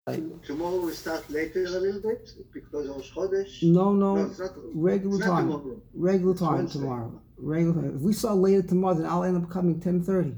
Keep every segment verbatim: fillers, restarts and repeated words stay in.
Tomorrow we start later a little bit because of Chodesh. No, no, no it's not, regular it's time. Not tomorrow. Regular It's time Wednesday. tomorrow. Regular time. If we start later tomorrow, then I'll end up coming ten thirty.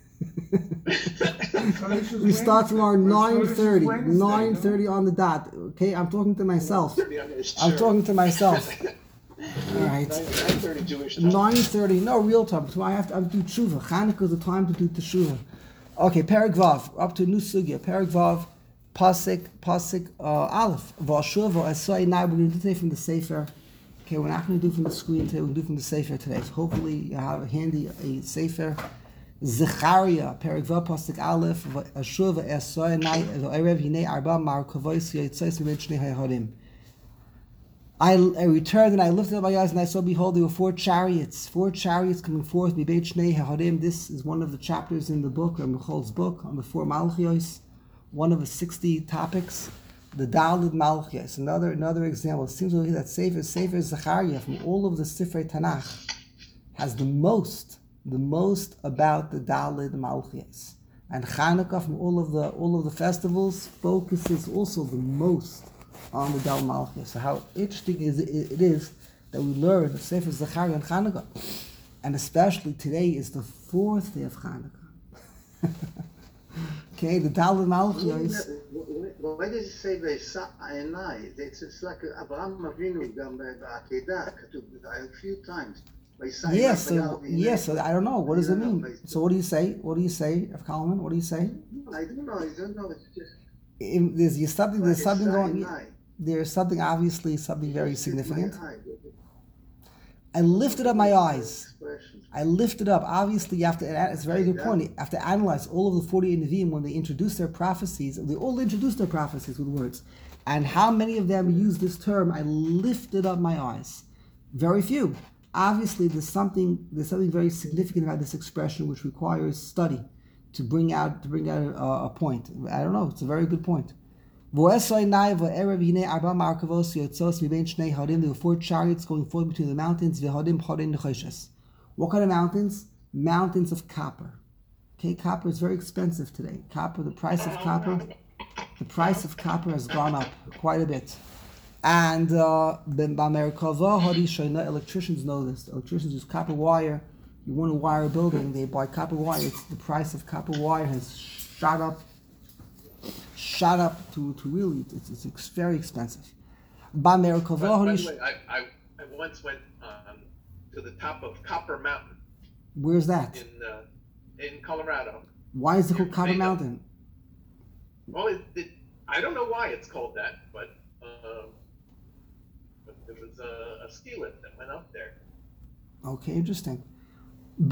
We start tomorrow nine thirty. nine thirty on the dot. Okay, I'm talking to myself. I'm talking to myself. All right. nine thirty Jewish time. nine thirty. No, real time. So I have to, I have to do tshuva. Chanukah is the time to do teshuva. Okay, Perek Vav. Up to a new sugya. Perek Vav. Pasik, Pasik, uh, Aleph. V'ashuv v'asoi. Now we're going to do today from the Sefer. Okay, we're not going to do from the screen today. We're going to do from the Sefer today. So hopefully you have handy a Sefer. Zechariah, Perek Vav, Pasik Aleph. V'ashuv v'asoi. Now v'erev hinei arba mar kavois yotzos mibeit shnei hayaharim. I, I returned and I lifted up my eyes and I saw, behold, there were four chariots, four chariots coming forth. Mibeit shnei hayaharim. This is one of the chapters in the book, or Michal's book, on the four Malchios. One of the sixty topics, the Daled Malchios. Another another example. It seems like that Sefer Sefer Zechariah from all of the Sifrei Tanakh has the most, the most about the Daled Malchios. And Chanukah from all of the all of the festivals focuses also the most on the Daled Malchios. So how interesting is it, it is that we learn the Sefer Zechariah and Chanukah, and especially today is the fourth day of Chanukah. Okay, the Daled Malchios. Why does it say Vayisa'enai? It's it's like Abraham Avinu gam ba'akedah katuv a few times. Yes, so, yes. So I don't know. What does it mean? So what do you say? What do you say, F. Kalman? What do you say? I don't know. I don't know. It's just. In, there's something. There's something going. There's something obviously something very significant. I lifted up my eyes. I lifted up. Obviously, you have to. It's a very good point. You have to analyze all of the forty-eight Nevi'im when they introduce their prophecies. They all introduce their prophecies with words, and how many of them use this term? I lifted up my eyes. Very few. Obviously, there's something. There's something very significant about this expression, which requires study to bring out to bring out a, a point. I don't know. It's a very good point. There were four chariots going forth between the mountains. What kind of mountains? Mountains of copper. Okay, copper is very expensive today. Copper, the price of copper, the price of copper has gone up quite a bit. And uh, electricians know this. Electricians use copper wire. You want to wire a building, they buy copper wire. It's, the price of copper wire has shot up. Shot up to, to really, it's, it's very expensive. By the way, I, I, I once went um, to the top of Copper Mountain. Where's that? In uh, in Colorado. Why is it called Copper Mountain? Well, it, it, I don't know why it's called that, but, uh, but there was a, a ski lift that went up there. Okay, interesting. In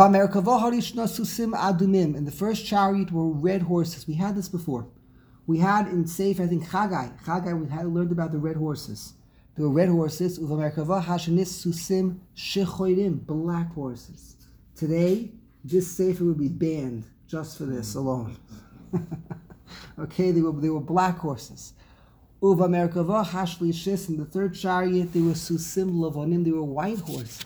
the first chariot were red horses. We had this before. We had in Sefer, I think, Chagai. Chagai, we had learned about the red horses. There were red horses. Black horses. Today, this Sefer would be banned just for this alone. Okay, they were they were black horses. In the third chariot, there were Susim Lavonim. They were white horses.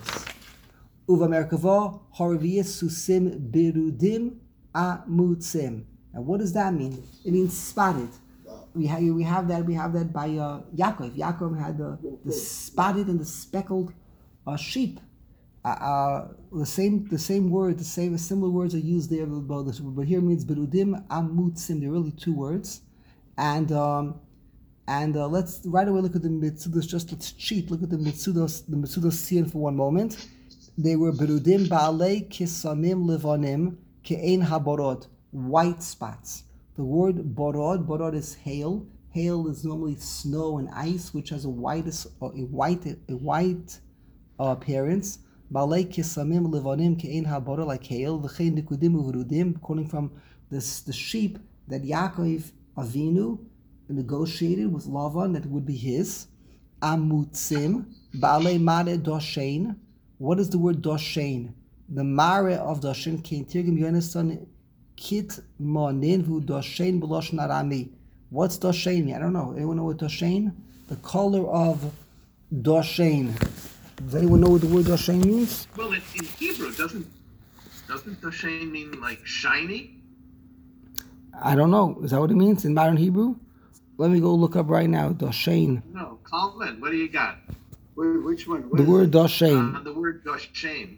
Susim Birudim Amutzim. Now, what does that mean? It means spotted. We have we have that we have that by uh, Yaakov. Yaakov had the, the spotted and the speckled uh, sheep. Uh, uh, the same the same word, the same similar words are used there, but here it means berudim amutzim. They're really two words, and um, and uh, let's right away look at the mitzudos. Just let's cheat. Look at the mitzudos. The mitzudos seen for one moment. They were berudim baalei kisamim levanim ke'ein haborod. White spots. The word borod, borod is hail. Hail is normally snow and ice, which has a white, a white, a white uh, appearance. Balei kisamim levanim ke'ein haborod, like hail. V'chein nikudim uvrudim, quoting from this the sheep that Yaakov Avinu negotiated with Lavan that would be his. Amutzim balei mare doshein. What is the word doshein? The mare of doshein came tirgim yonason. Kit monin hu doshein b'loshen arami. What's doshein mean? I don't know. Anyone know what doshein? The color of doshein. Does anyone know what the word doshein means? Well, in, in Hebrew, doesn't doesn't doshein mean like shiny? I don't know. Is that what it means in modern Hebrew? Let me go look up right now. Doshain. No, Kalman, what do you got? Wh- Which one? What The is word it? Doshain. On the word Doshain.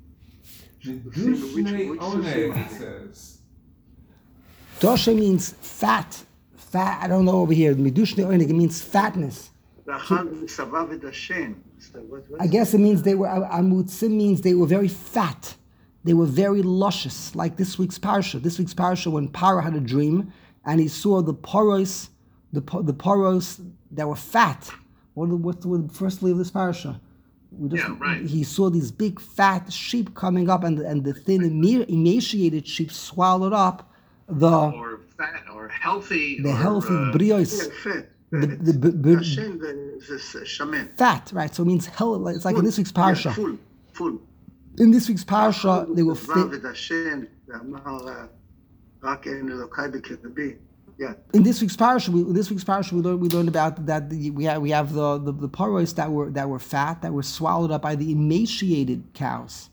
Medushne which One, susim? it says. Doshain means fat. Fat. I don't know over here. Medushne oinig. It means fatness. ואכל ושבע ודשן. So what- what I is guess it? it means they were. Amutzim means they were very fat. They were very luscious, like this week's parsha. This week's parsha, when Paro had a dream and he saw the poros, the po- the poros that were fat. What the what's the word firstly of this parsha? We just, Yeah, right. He saw these big fat sheep coming up, and the, and the thin ema- emaciated sheep swallowed up the Or fat, or healthy. the or, healthy uh, brios, יפה. the the b- b- דשן זה זה שמן. fat, right? So it means hell. It's like in this week's Yeah, parsha. full, full. In this week's parsha, they were ושבע fit. ודשן, ואמר אה, רק אין אלוקי בקרבי. Yeah. In this week's parsha, we, in this week's parsha, we learned we learned about that the, we have we have the the, the paros that were that were fat that were swallowed up by the emaciated cows.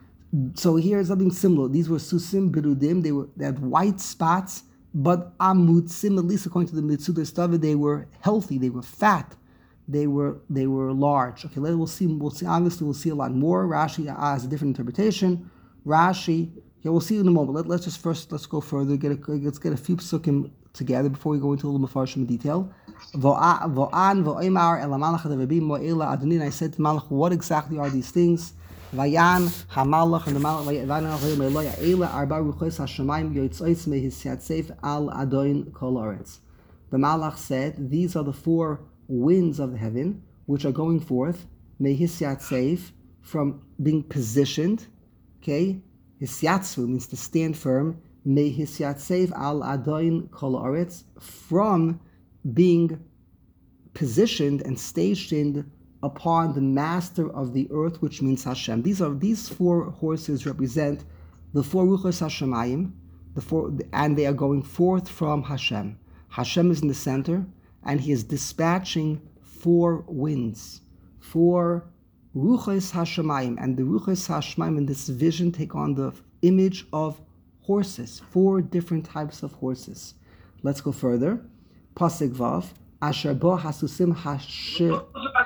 So here's something similar. These were susim berudim. They were they had white spots, but amutzim, at least according to the Mitzudah Stava, they were healthy. They were fat. They were they were large. Okay, let, we'll see. We'll see. Obviously, we'll see a lot more. Rashi has a different interpretation. Rashi. Okay, we'll see in a moment. Let, let's just first let's go further. Get a, let's get a few psukim together before we go into a little more in detail. Vo'an vo'imar el hamalach hadarabim mo'ela adoni. And I said to Malach, what exactly are these things? Vayan hamalach and the malach vayan ha'olim eloya ela arba ruchos hashamayim yotzos mehisyatseif al adoin kol aretz. The Malach said, these are the four winds of the heaven which are going forth, mehisyatseif, from being positioned, okay? Hisyatsu means to stand firm, mehisyatseif al adoin kol aretz, from being positioned and stationed upon the master of the earth, which means Hashem. These are these four horses represent the four ruchos Hashemayim, the four, and they are going forth from Hashem. Hashem is in the center, and He is dispatching four winds, four ruchos Hashemayim, and the ruchos Hashemayim in this vision take on the image of horses, four different types of horses. Let's go further. Pasuk Vav. Asher bo hasusim hasher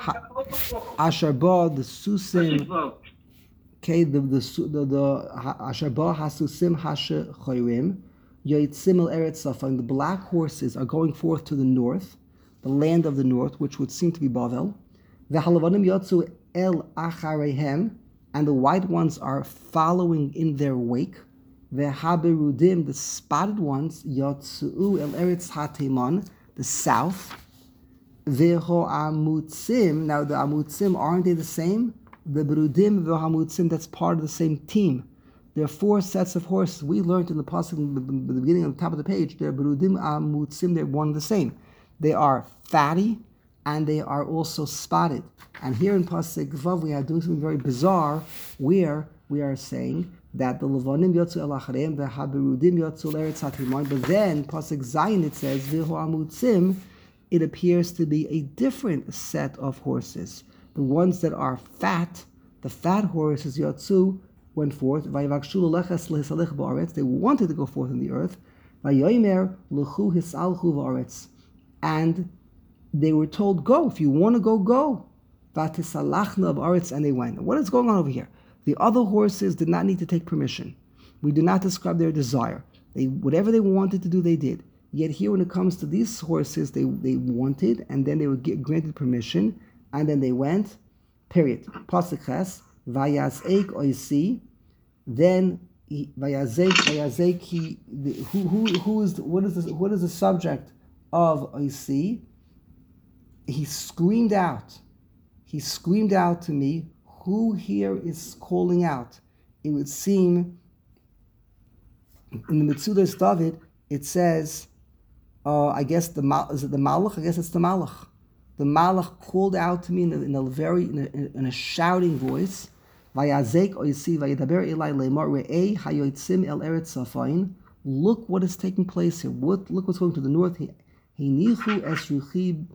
Asher bo the susim. Okay, the the the, the Asher bo hasusim hasher choyrim yoitzim el eretz safan. The black horses are going forth to the north, the land of the north, which would seem to be Bavel. The halavanim yotzu el acharehem, and the white ones are following in their wake. The haberudim, the spotted ones, yotzu el eretz hateman, the south. Veho amutzim. Now the amutzim, aren't they the same? The berudim veho amutzim, that's part of the same team. There are four sets of horses. We learned in the pasuk in the, the beginning, on the top of the page. They're berudim amutzim. They're one and the same. They are fatty and they are also spotted. And here in pasuk Vav, we are doing something very bizarre, where we are saying that the levanim yotzu el achareim vehaberudim yotzu eretz hatimon. But then pasuk Zayin it says veho amutzim. It appears to be a different set of horses. The ones that are fat, the fat horses, Yotzu, went forth. They wanted to go forth in the earth. And they were told, go. If you want to go, go. And they went. What is going on over here? The other horses did not need to take permission. We do not describe their desire. They, whatever they wanted to do, they did. Yet here, when it comes to these horses, they, they wanted, and then they would get granted permission, and then they went. Period. Pasuk Ches, Vayazek oisi. Then Vayazek, Vayazek. He, who, who, who is what is the, what is the subject of oisi? He screamed out. He screamed out to me. Who here is calling out? It would seem in the Mitzudas David it says. Uh, I guess the is it the Malach? I guess it's the Malach. The Malach called out to me in a, in a very in a, in a shouting voice. Vayazek oisi vayidaber elai leimar re'ei hayotzim el eretz safayin. Look what is taking place here. What, look what's going to the north. Hinichu es ruchi,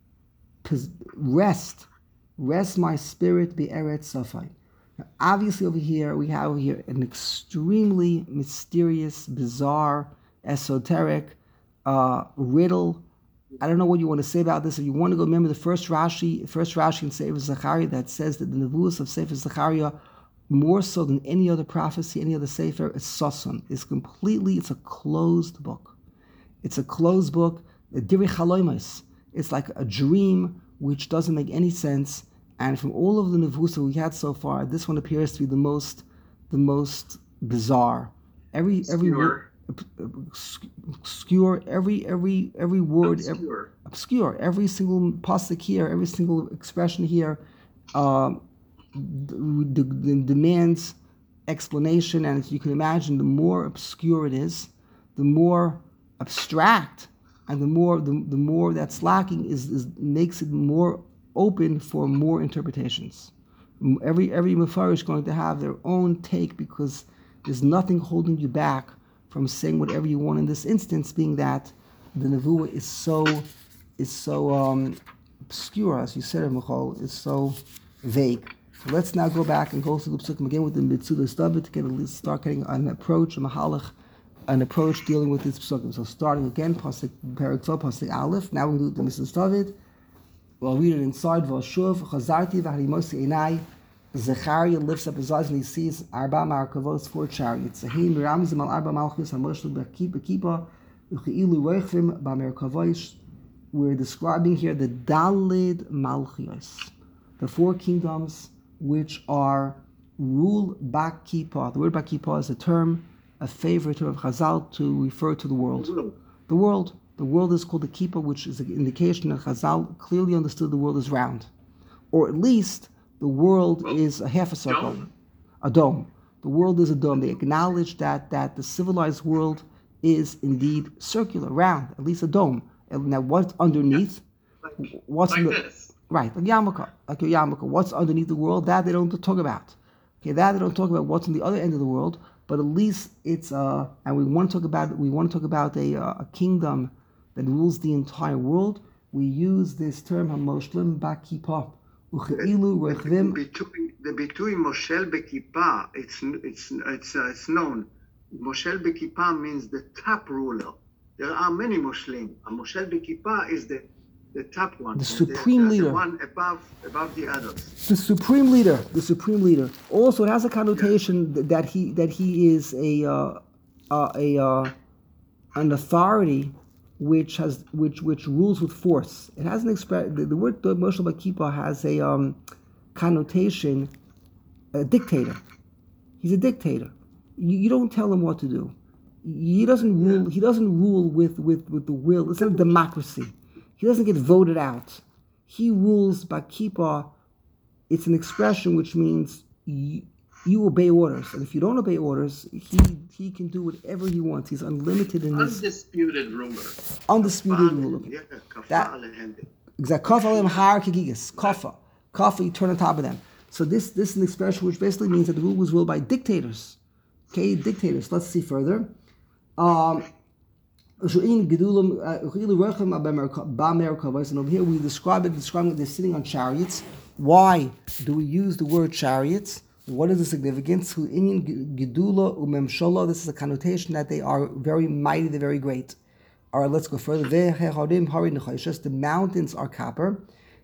rest, rest my spirit be eretz safayin. Now, obviously, over here we have here an extremely mysterious, bizarre, esoteric. Uh, riddle I don't know what you want to say about this. If you want to go, remember the first Rashi, first Rashi in Sefer Zechariah that says that the nevuos of Sefer Zechariah, more so than any other prophecy, any other Sefer, is Sason. It's completely, it's a closed book. It's a closed book. Diri Chaloimos. It's like a dream which doesn't make any sense. And from all of the nevuos that we had so far, this one appears to be the most, the most bizarre. Every every word, obscure. Every every every word, Obscure. Every, obscure. Every single pasuk here, every single expression here, um, d- d- demands explanation. And as you can imagine, the more obscure it is, the more abstract, and the more the, the more that's lacking is, is makes it more open for more interpretations. Every every mafarish is going to have their own take because there's nothing holding you back from saying whatever you want in this instance, being that the nevuah is so is so um, obscure, as you said, Michal, is so vague. So let's now go back and go through the psukim again with the Mitzudas David to get at least start getting an approach, a mahalach, an approach dealing with this psukim. So starting again, pasuk Perek Tov, pasuk Aleph. Now we do the Mitzudas David. We'll read it inside. V'ashuv chazarti v'harimosi einai. Zechariah lifts up his eyes and he sees Arba Markavos, four chariots. Sahim Ramzim al Arba Malchus Hamoshel Bekipa Uchi'ilu Reichvim Bamerkavosh. We're describing here the Dalid Malchios, the four kingdoms which are rule Bakipa. The word Bakipa is a term, a favorite term of Chazal to refer to the world. The world. The world is called the Kippah, which is an indication that Chazal clearly understood the world is round. Or at least the world well, is a half a circle, dome. a dome. The world is a dome. They acknowledge that that the civilized world is indeed circular, round, at least a dome. And now, what's underneath? Like, what's like in the, this? Right, like yarmulke, like your yarmulke. What's underneath the world? That they don't talk about. Okay, that they don't talk about what's on the other end of the world. But at least it's uh, and we want to talk about we want to talk about a uh, a kingdom that rules the entire world. We use this term hamoshlim bakipa. The between the between Moshel Bekipa, it's it's it's uh, it's known. Moshel Bekipa means the top ruler. There are many Moshlim. A Moshel Bekipa is the the top one, the supreme the, the, leader, the one above above the others. The supreme leader, the supreme leader. Also, it has a connotation yeah. that he that he is a uh, uh, a uh, an authority which has which which rules with force. It has an express. The, the word Moshel Bekipa has a um, connotation, a dictator. He's a dictator. You, you don't tell him what to do. He doesn't rule. Yeah. He doesn't rule with, with, with the will. It's not a democracy. He doesn't get voted out. He rules by kippah. It's an expression which means you, you obey orders, and if you don't obey orders, he he can do whatever he wants. He's unlimited in his undisputed ruler. Undisputed ruler. Yeah, that exactly. Kafa alim har kigigis. Kafa, kafa. You turn on top of them. So this this is an expression which basically means that the rule was ruled by dictators. Okay, dictators. Let's see further. Um, and over here we describe it, describing that they're sitting on chariots. Why do we use the word chariots? What is the significance? This is a connotation that they are very mighty, they're very great. All right, let's go further. The mountains are copper.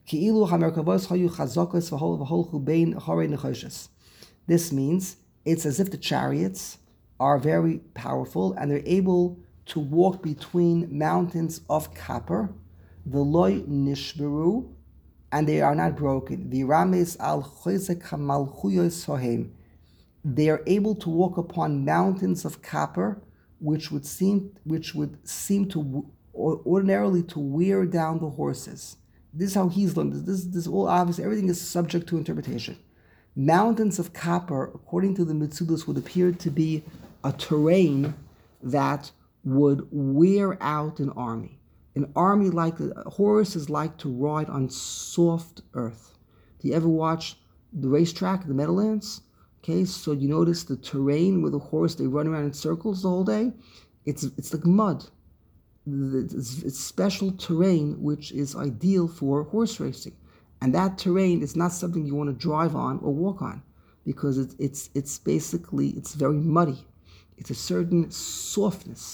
This means it's as if the chariots are very powerful and they're able to walk between mountains of copper, the loy nishberu, and they are not broken. Virames al chozek hamalchuyos sohem. They are able to walk upon mountains of copper, which would seem which would seem to ordinarily to wear down the horses. This is how he's learned. This this, this all obvious. Everything is subject to interpretation. Mountains of copper, according to the Mitzudas, would appear to be a terrain that would wear out an army. An army like a horse is like to ride on soft earth. Do you ever watch the racetrack, the Meadowlands? Okay, so you notice the terrain with a horse, they run around in circles the whole day. It's it's like mud. It's, it's special terrain which is ideal for horse racing. And that terrain is not something you want to drive on or walk on because it's it's it's basically, it's very muddy. It's a certain softness.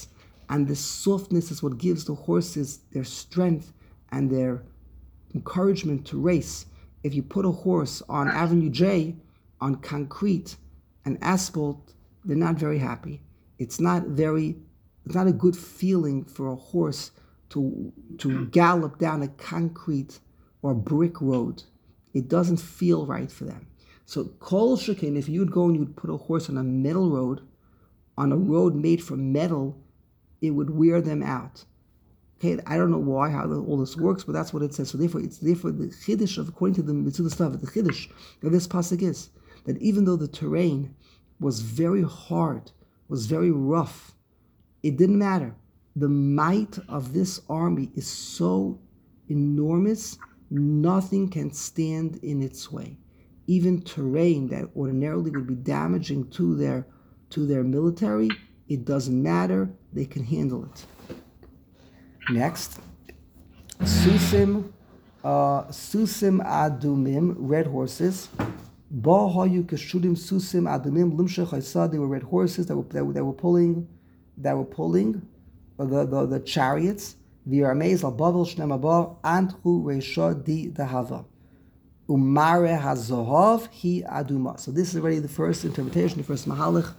And the softness is what gives the horses their strength and their encouragement to race. If you put a horse on Avenue J, on concrete and asphalt, they're not very happy. It's not very, it's not a good feeling for a horse to to gallop down a concrete or brick road. It doesn't feel right for them. So kol shekin, if you'd go and you'd put a horse on a metal road, on a road made from metal, it would wear them out. Okay, I don't know why, how all this works, but that's what it says. So therefore, it's therefore the chiddush of, according to the Mitzvah stuff, the chiddush of this pasuk is that even though the terrain was very hard, was very rough, it didn't matter. The might of this army is so enormous, nothing can stand in its way. Even terrain that ordinarily would be damaging to their to their military, it doesn't matter. They can handle it. Next, Susim, uh, Susim Adumim, red horses. Ba hayu keshudim Susim Adumim limshech haysa. They were red horses that were that were, that were pulling, that were pulling, uh, the, the the chariots. V'yarmeis al bavel shnem abba anthu reisha di dahava. Umare hazohav hi aduma. So this is already the first interpretation, the first mahalach.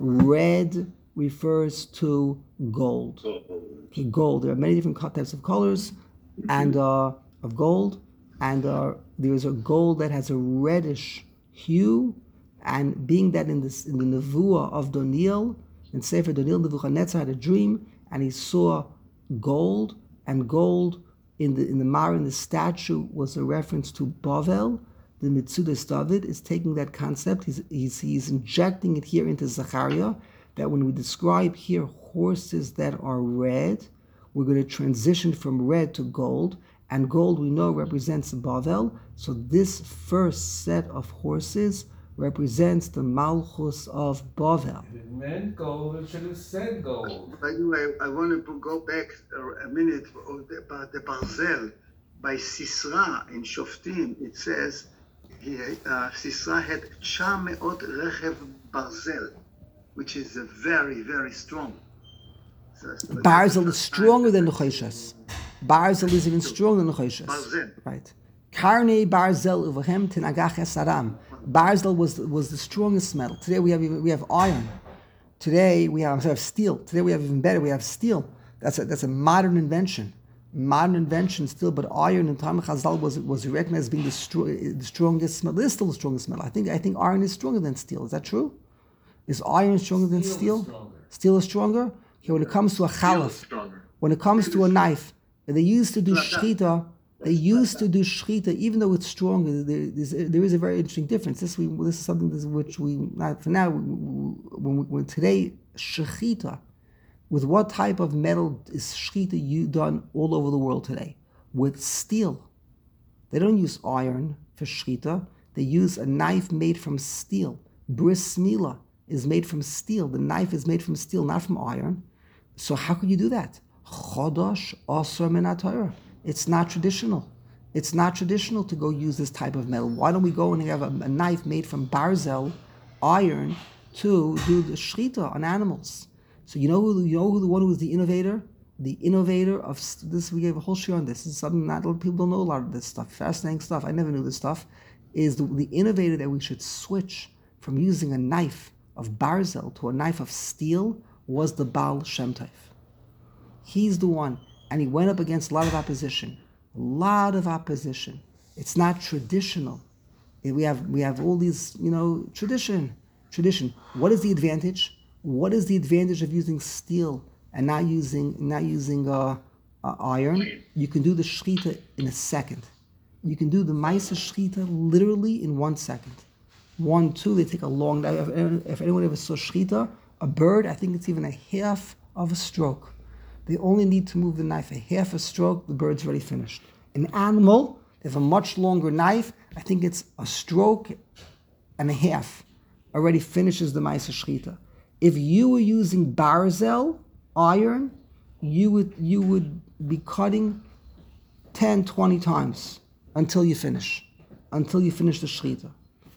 Red refers to gold. Okay, gold. There are many different types of colors, and uh, of gold, and uh, there is a gold that has a reddish hue. And being that in this in the nevuah of Daniel, in Sefer Daniel, Nebuchadnezzar had a dream, and he saw gold, and gold in the in the Mar in the statue was a reference to Bavel. The Mitzudas David is taking that concept. He's he's he's injecting it here into Zechariah. That when we describe here horses that are red, we're going to transition from red to gold, and gold we know represents Bavel. So this first set of horses represents the Malchus of Bavel. If it meant gold, it should have said gold. By the way, I want to go back a minute about the Barzel. By Sisra in Shoftim, it says he, uh, Sisra had tshah me'ot rechev Barzel, which is a very, very strong. So, Barzel is stronger than the Choshas. Barzel is even stronger than the Choshas. Barzel. Right. Karnei Barzel uvahem tinagach esaram. Barzel was was the strongest metal. Today we have we have iron. Today we have, we have steel. Today we have even better. We have steel. That's a that's a modern invention. Modern invention still, but iron in time of Chazal was was recognized as being the, stro- the strongest metal. It is still the strongest metal. I think I think iron is stronger than steel. Is that true? Is iron stronger than steel? Steel? Steel is stronger? Okay, when it comes to a chalaf, when it comes to a knife, they used to do shchita, they used to do shchita, even though it's stronger, there, there is a very interesting difference. This we this is something this, which we, not for now, when, we, when today, shchita, with what type of metal is shchita you done all over the world today? With steel. They don't use iron for shchita, they use a knife made from steel. Bris Mila is made from steel. The knife is made from steel, not from iron. So how could you do that? Chodosh Asur min HaTorah. It's not traditional. It's not traditional to go use this type of metal. Why don't we go and have a, a knife made from barzel, iron, to do the shchita on animals? So you know who you know who the one who was the innovator? The innovator of this. We gave a whole show on this. This is something not a lot of people don't know a lot of this stuff. Fascinating stuff. I never knew this stuff. Is the, the innovator that we should switch from using a knife of barzel to a knife of steel was the Baal Shem Tov. He's the one, and he went up against a lot of opposition. A lot of opposition. It's not traditional. We have we have all these, you know, tradition, tradition. What is the advantage? What is the advantage of using steel and not using not using uh, uh, iron? You can do the shchita in a second. You can do the Maisa shchita literally in one second. One, two, they take a long time. If anyone ever saw shchita, a bird, I think it's even a half of a stroke. They only need to move the knife a half a stroke, the bird's already finished. An animal, they have a much longer knife. I think it's a stroke and a half. Already finishes the Maisa shchita. If you were using barzel, iron, you would you would be cutting ten, twenty times until you finish. Until you finish the shchita.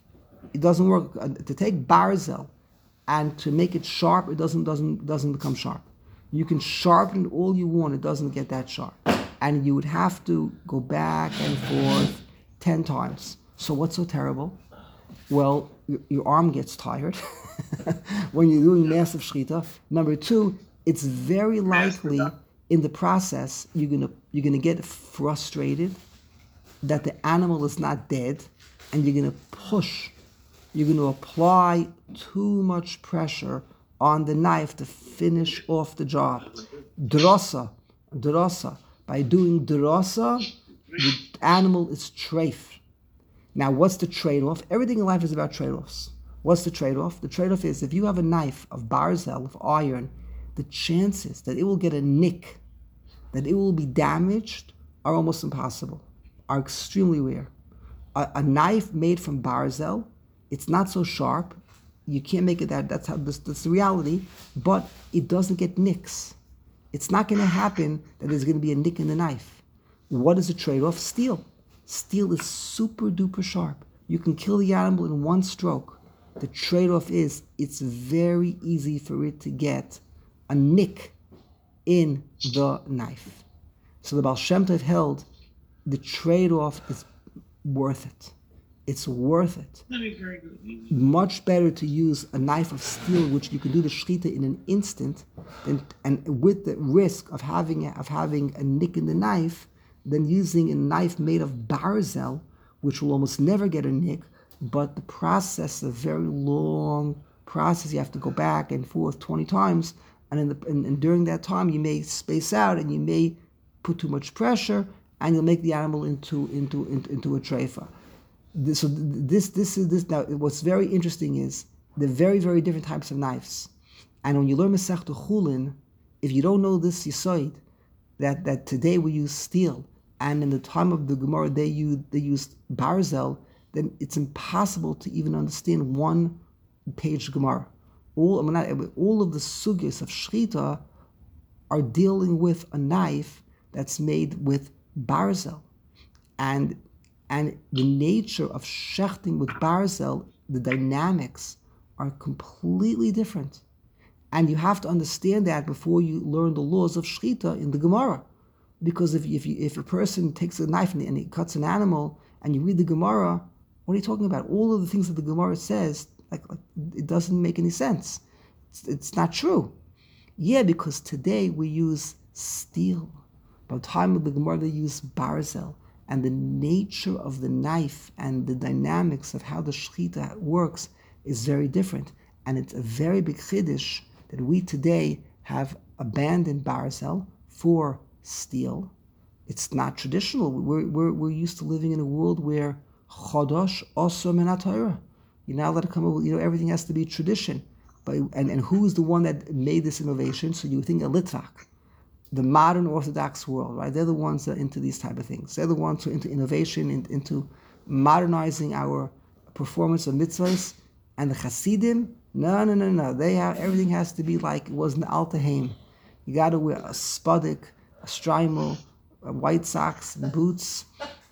It doesn't work. To take barzel and to make it sharp, it doesn't doesn't doesn't become sharp. You can sharpen it all you want, it doesn't get that sharp. And you would have to go back and forth ten times. So what's so terrible? Well, your, your arm gets tired when you're doing massive shechita. Number two, it's very likely in the process you're gonna you're gonna get frustrated that the animal is not dead, and you're gonna push, you're gonna apply too much pressure on the knife to finish off the job. Drosa, drosa. By doing drosa, the animal is treif. Now, what's the trade-off? Everything in life is about trade-offs. What's the trade-off? The trade-off is if you have a knife of barzel, of iron, the chances that it will get a nick, that it will be damaged, are almost impossible, are extremely rare. A, a knife made from barzel, it's not so sharp. You can't make it that, that's how, this, that's the reality, but it doesn't get nicks. It's not going to happen that there's going to be a nick in the knife. What is the trade-off? Steel. Steel is super duper sharp. You can kill the animal in one stroke. The trade-off is it's very easy for it to get a nick in the knife. So the Baal Shem Tov held the trade-off is worth it. It's worth it. Much better to use a knife of steel, which you can do the shechita in an instant, than, and with the risk of having of having a nick in the knife, than using a knife made of barzel, which will almost never get a nick. But the process is a very long process. You have to go back and forth twenty times, and in the and, and during that time, you may space out and you may put too much pressure, and you'll make the animal into into into, into a treifa. This, so this this is this now. What's very interesting is the very very different types of knives, and when you learn Masechta Chulin, if you don't know this yisoid, that that today we use steel, and in the time of the Gemara they used they used barzel, then it's impossible to even understand one page Gemara. All I mean, not, all of the sugyas of shechita are dealing with a knife that's made with barzel, and. And the nature of shechting with barzel, the dynamics are completely different. And you have to understand that before you learn the laws of shechita in the Gemara. Because if if, you, if a person takes a knife and, and he cuts an animal, and you read the Gemara, what are you talking about? All of the things that the Gemara says, like, like it doesn't make any sense. It's, it's not true. Yeah, because today we use steel. By the time of the Gemara, they use barzel. And the nature of the knife and the dynamics of how the shechita works is very different. And it's a very big chiddush that we today have abandoned barzel for steel. It's not traditional. We're, we're, we're used to living in a world where chodosh osor min haTorah. You're not allowed to come up, you know, everything has to be tradition. But and, and who is the one that made this innovation? So you think a Litvak. The modern Orthodox world, right? They're the ones that are into these type of things. They're the ones who are into innovation, in, into modernizing our performance of mitzvahs. And the Hasidim, no, no, no, no. They have everything has to be like it was in the Alta Haim. You got to wear a spudik, a strimal, a white socks, and boots,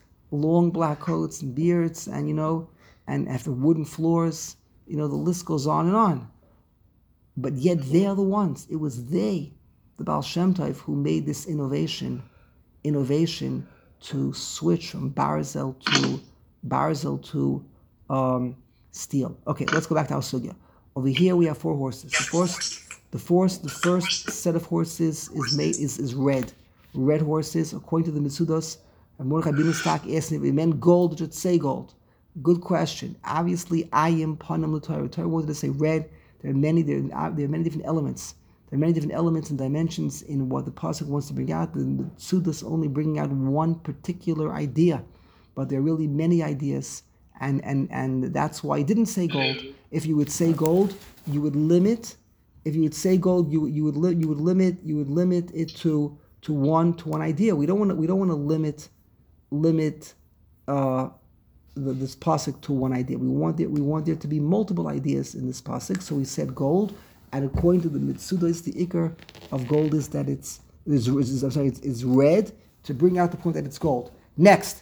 long black coats and beards, and you know, and after wooden floors, you know, the list goes on and on. But yet they are the ones. It was they. The Baal Shem Tov, who made this innovation, innovation to switch from barzel to barzel to um, steel. Okay, let's go back to our sugya. Over here we have four horses. The first, the first, the first set of horses is made is, is red, red horses. According to the Mitzudos, Mordechai Binstak asked if it meant gold, it should say gold. Good question. Obviously, I am panam l'Torah. Torah wanted to say red. There are many. There are, there are many different elements. There are many different elements and dimensions in what the pasuk wants to bring out. The Mitzudos only bringing out one particular idea, but there are really many ideas, and and and that's why he didn't say gold. If you would say gold, you would limit. If you would say gold, you you would li- you would limit you would limit it to to one to one idea. We don't want to we don't want to limit limit uh, the, this pasuk to one idea. We want it we want there to be multiple ideas in this pasuk. So we said gold. And according to the Mitzudos, the ikar of gold is that it's, is, is, I'm sorry, it's, it's red to bring out the point that it's gold. Next,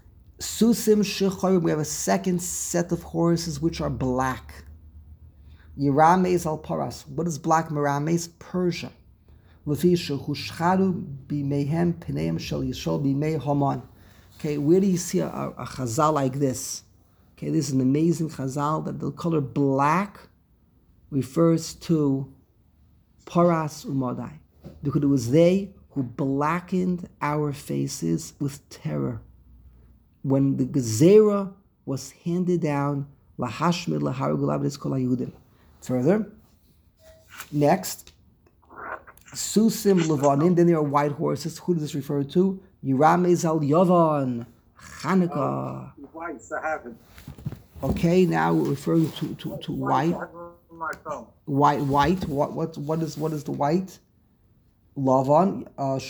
Susim Shechorim, we have a second set of horses which are black. Yirames al Paras. What is black Merames? Persia. Lefi shehushcharu bimehem pneim shel Yisrael bimei Haman. Okay, where do you see a, a, a chazal like this? Okay, this is an amazing chazal that the color black refers to Paras Umadai, because it was they who blackened our faces with terror when the Gezerah was handed down. Lahashmid laharugulav kol hayudim. Further, next, Susim Levanim. Then there are white horses. Who does this refer to? Yiramez al Yavan, Chanukah. White, Sahabat. Okay, now we're referring to, to, to white. White, white. What what what is what is the white? Lavan.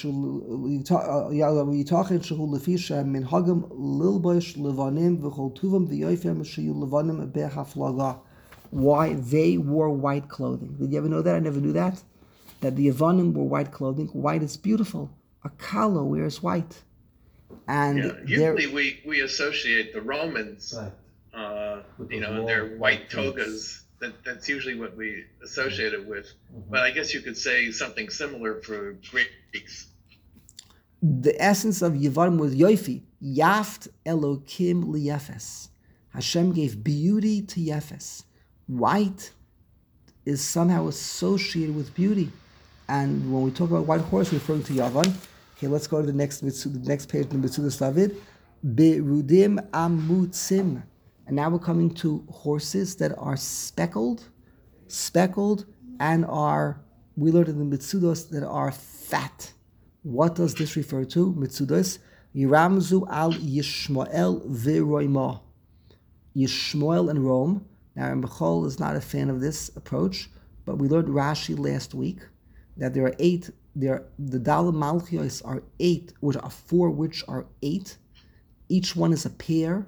Yitachin shehu lefisha min hagam lilbosh levanim v'chol tuvam v'yoyfem sheyu levanim behaflaga. Why they wore white clothing? Did you ever know that? I never knew that. That the Yavanim wore white clothing. White is beautiful. A kala wears white, and yeah, usually we, we associate the Romans, Right. uh, With you the know, in wall, their white white togas. That that's usually what we associate it with. Mm-hmm. But I guess you could say something similar for Greeks. The essence of Yavanim was Yoifi. Yaft Elokim liyefes. Hashem gave beauty to Yefes. White is somehow associated with beauty. And when we talk about white horse, we're referring to Yavan. Okay, let's go to the next the next page in Mitzudas David. Berudim amutzim. And now we're coming to horses that are speckled, speckled, and are, we learned in the Mitzudos, that are fat. What does this refer to? Mitzudos. Yiramzu al Yishmael v'roimah. Yishmael and Rome. Now, Bechol is not a fan of this approach, but we learned Rashi last week that there are eight. There, the Dalam Malchios are eight, which are four, which are eight. Each one is a pair.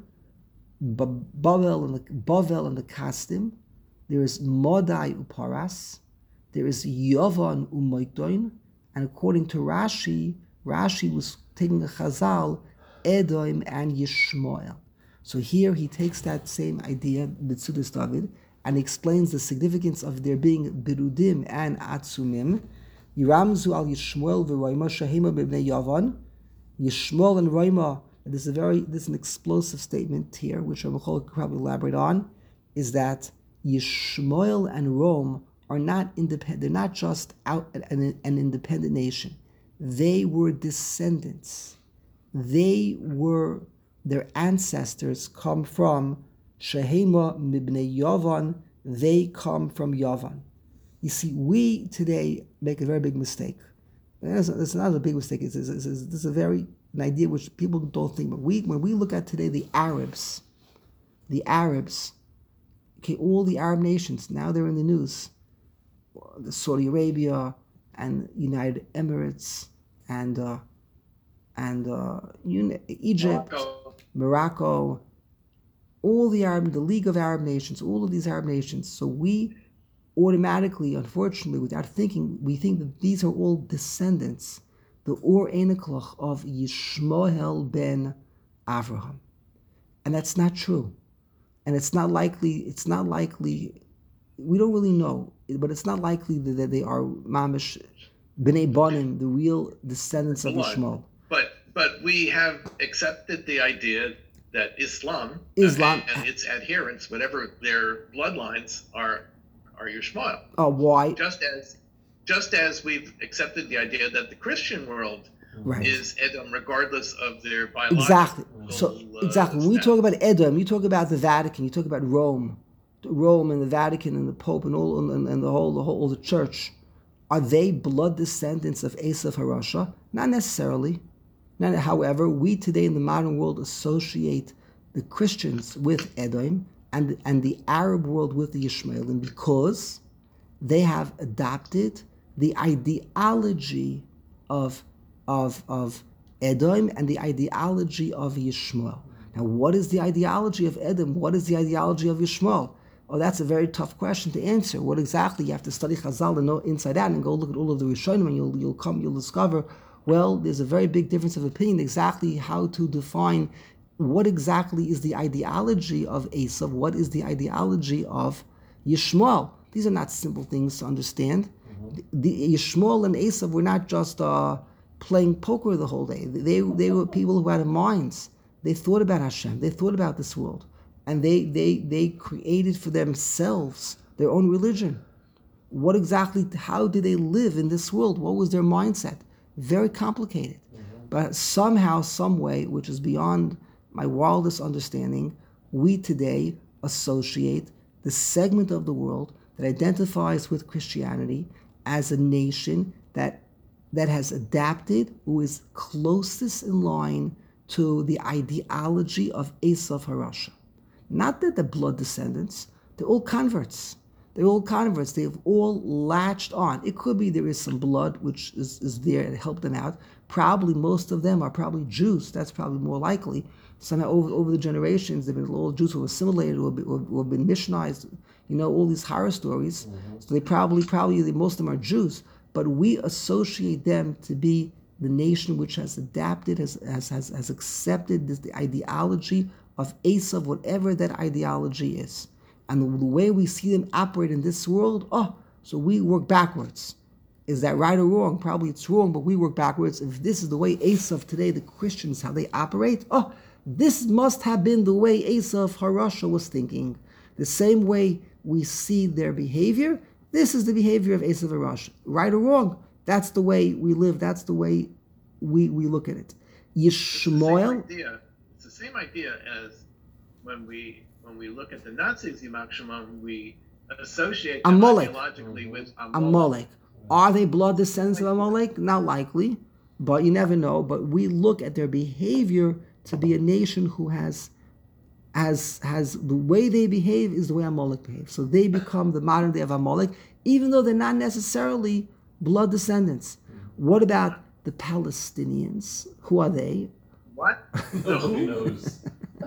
Bavel and the Bavel and the Kastim. There is Modai uparas. There is Yovan umoitoin. And according to Rashi, Rashi was taking a Chazal, Edom and Yishmael. So here he takes that same idea, Mitzudas David, and explains the significance of there being Birudim and Atzumim. Yiramzu al Yishmael v'Roima Shehema b'bnei Yavan. Yishmael and Roima. This is a very this is an explosive statement here, which Ramachol could probably elaborate on, is that Yishmael and Rome are not independent. They're not just out an, an independent nation. They were descendants. They were their ancestors come from Shehema mibnei Yavan. They come from Yavan. You see, we today make a very big mistake. It's, it's not a big mistake. It's, it's, it's, it's a very an idea which people don't think. But we, when we look at today, the Arabs, the Arabs, okay, all the Arab nations now they're in the news. The Saudi Arabia and United Emirates and uh, and uh, Egypt, Morocco. Morocco, all the Arab, the League of Arab Nations, all of these Arab nations. So we automatically, unfortunately, without thinking, we think that these are all descendants, the Or Eneklach of Yishmael ben Avraham, and that's not true, and it's not likely. It's not likely. We don't really know, but it's not likely that they are mamish bnei banim, the real descendants of Yishmael. But but we have accepted the idea that Islam, Islam and, and its adherents, whatever their bloodlines are, are Yishmael. Oh, why? Just as just as we've accepted the idea that the Christian world right. is Edom, regardless of their biological. Exactly. So uh, exactly. When we talk about Edom, you talk about the Vatican, you talk about Rome, Rome and the Vatican and the Pope and all and, and the whole the whole the church. Are they blood descendants of Esav HaRasha? Not necessarily. Not, however, we today in the modern world associate the Christians with Edom and, and the Arab world with the Yishmaelim because they have adopted the ideology of, of, of Edom and the ideology of Yishmael. Now, what is the ideology of Edom? What is the ideology of Yishmael? Oh, that's a very tough question to answer. What exactly? You have to study Chazal and know inside out and go look at all of the Rishonim and you'll, you'll come, you'll discover, well, there's a very big difference of opinion exactly how to define what exactly is the ideology of Esav, what is the ideology of Yishmael. These are not simple things to understand. The, the Yishmael and Esav were not just uh, playing poker the whole day. They they were people who had minds. They thought about Hashem. They thought about this world, and they they they created for themselves their own religion. What exactly? How did they live in this world? What was their mindset? Very complicated. Mm-hmm. But somehow, some way, which is beyond my wildest understanding, we today associate the segment of the world that identifies with Christianity as a nation that that has adapted, who is closest in line to the ideology of Esav Harasha. Not that they're blood descendants, they're all converts. They're all converts. They've all latched on. It could be there is some blood which is, is there to help them out. Probably most of them are probably Jews. That's probably more likely. Somehow over, over the generations, there have been all Jews who were assimilated or, or, or been missionized. You know, all these horror stories. Mm-hmm. So they probably, probably, most of them are Jews. But we associate them to be the nation which has adapted, has has, has, has accepted this, the ideology of Esav, whatever that ideology is. And the, the way we see them operate in this world, oh, so we work backwards. Is that right or wrong? Probably it's wrong, but we work backwards. If this is the way Esav today, the Christians, how they operate, oh, this must have been the way Esav Harasha was thinking. The same way we see their behavior, this is the behavior of Esav Harasha. Right or wrong? That's the way we live. That's the way we, we look at it. Yishmael. It's the same idea, it's the same idea as when we when we look at the Nazis, Yimak Shemam, we associate them Amalek. ideologically with Amalek. Amalek. Are they blood descendants of Amalek? Not likely, but you never know. But we look at their behavior to be a nation who has has has the way they behave is the way Amalek behaves. So they become the modern day of Amalek, even though they're not necessarily blood descendants. What about the Palestinians? Who are they? What? Nobody knows.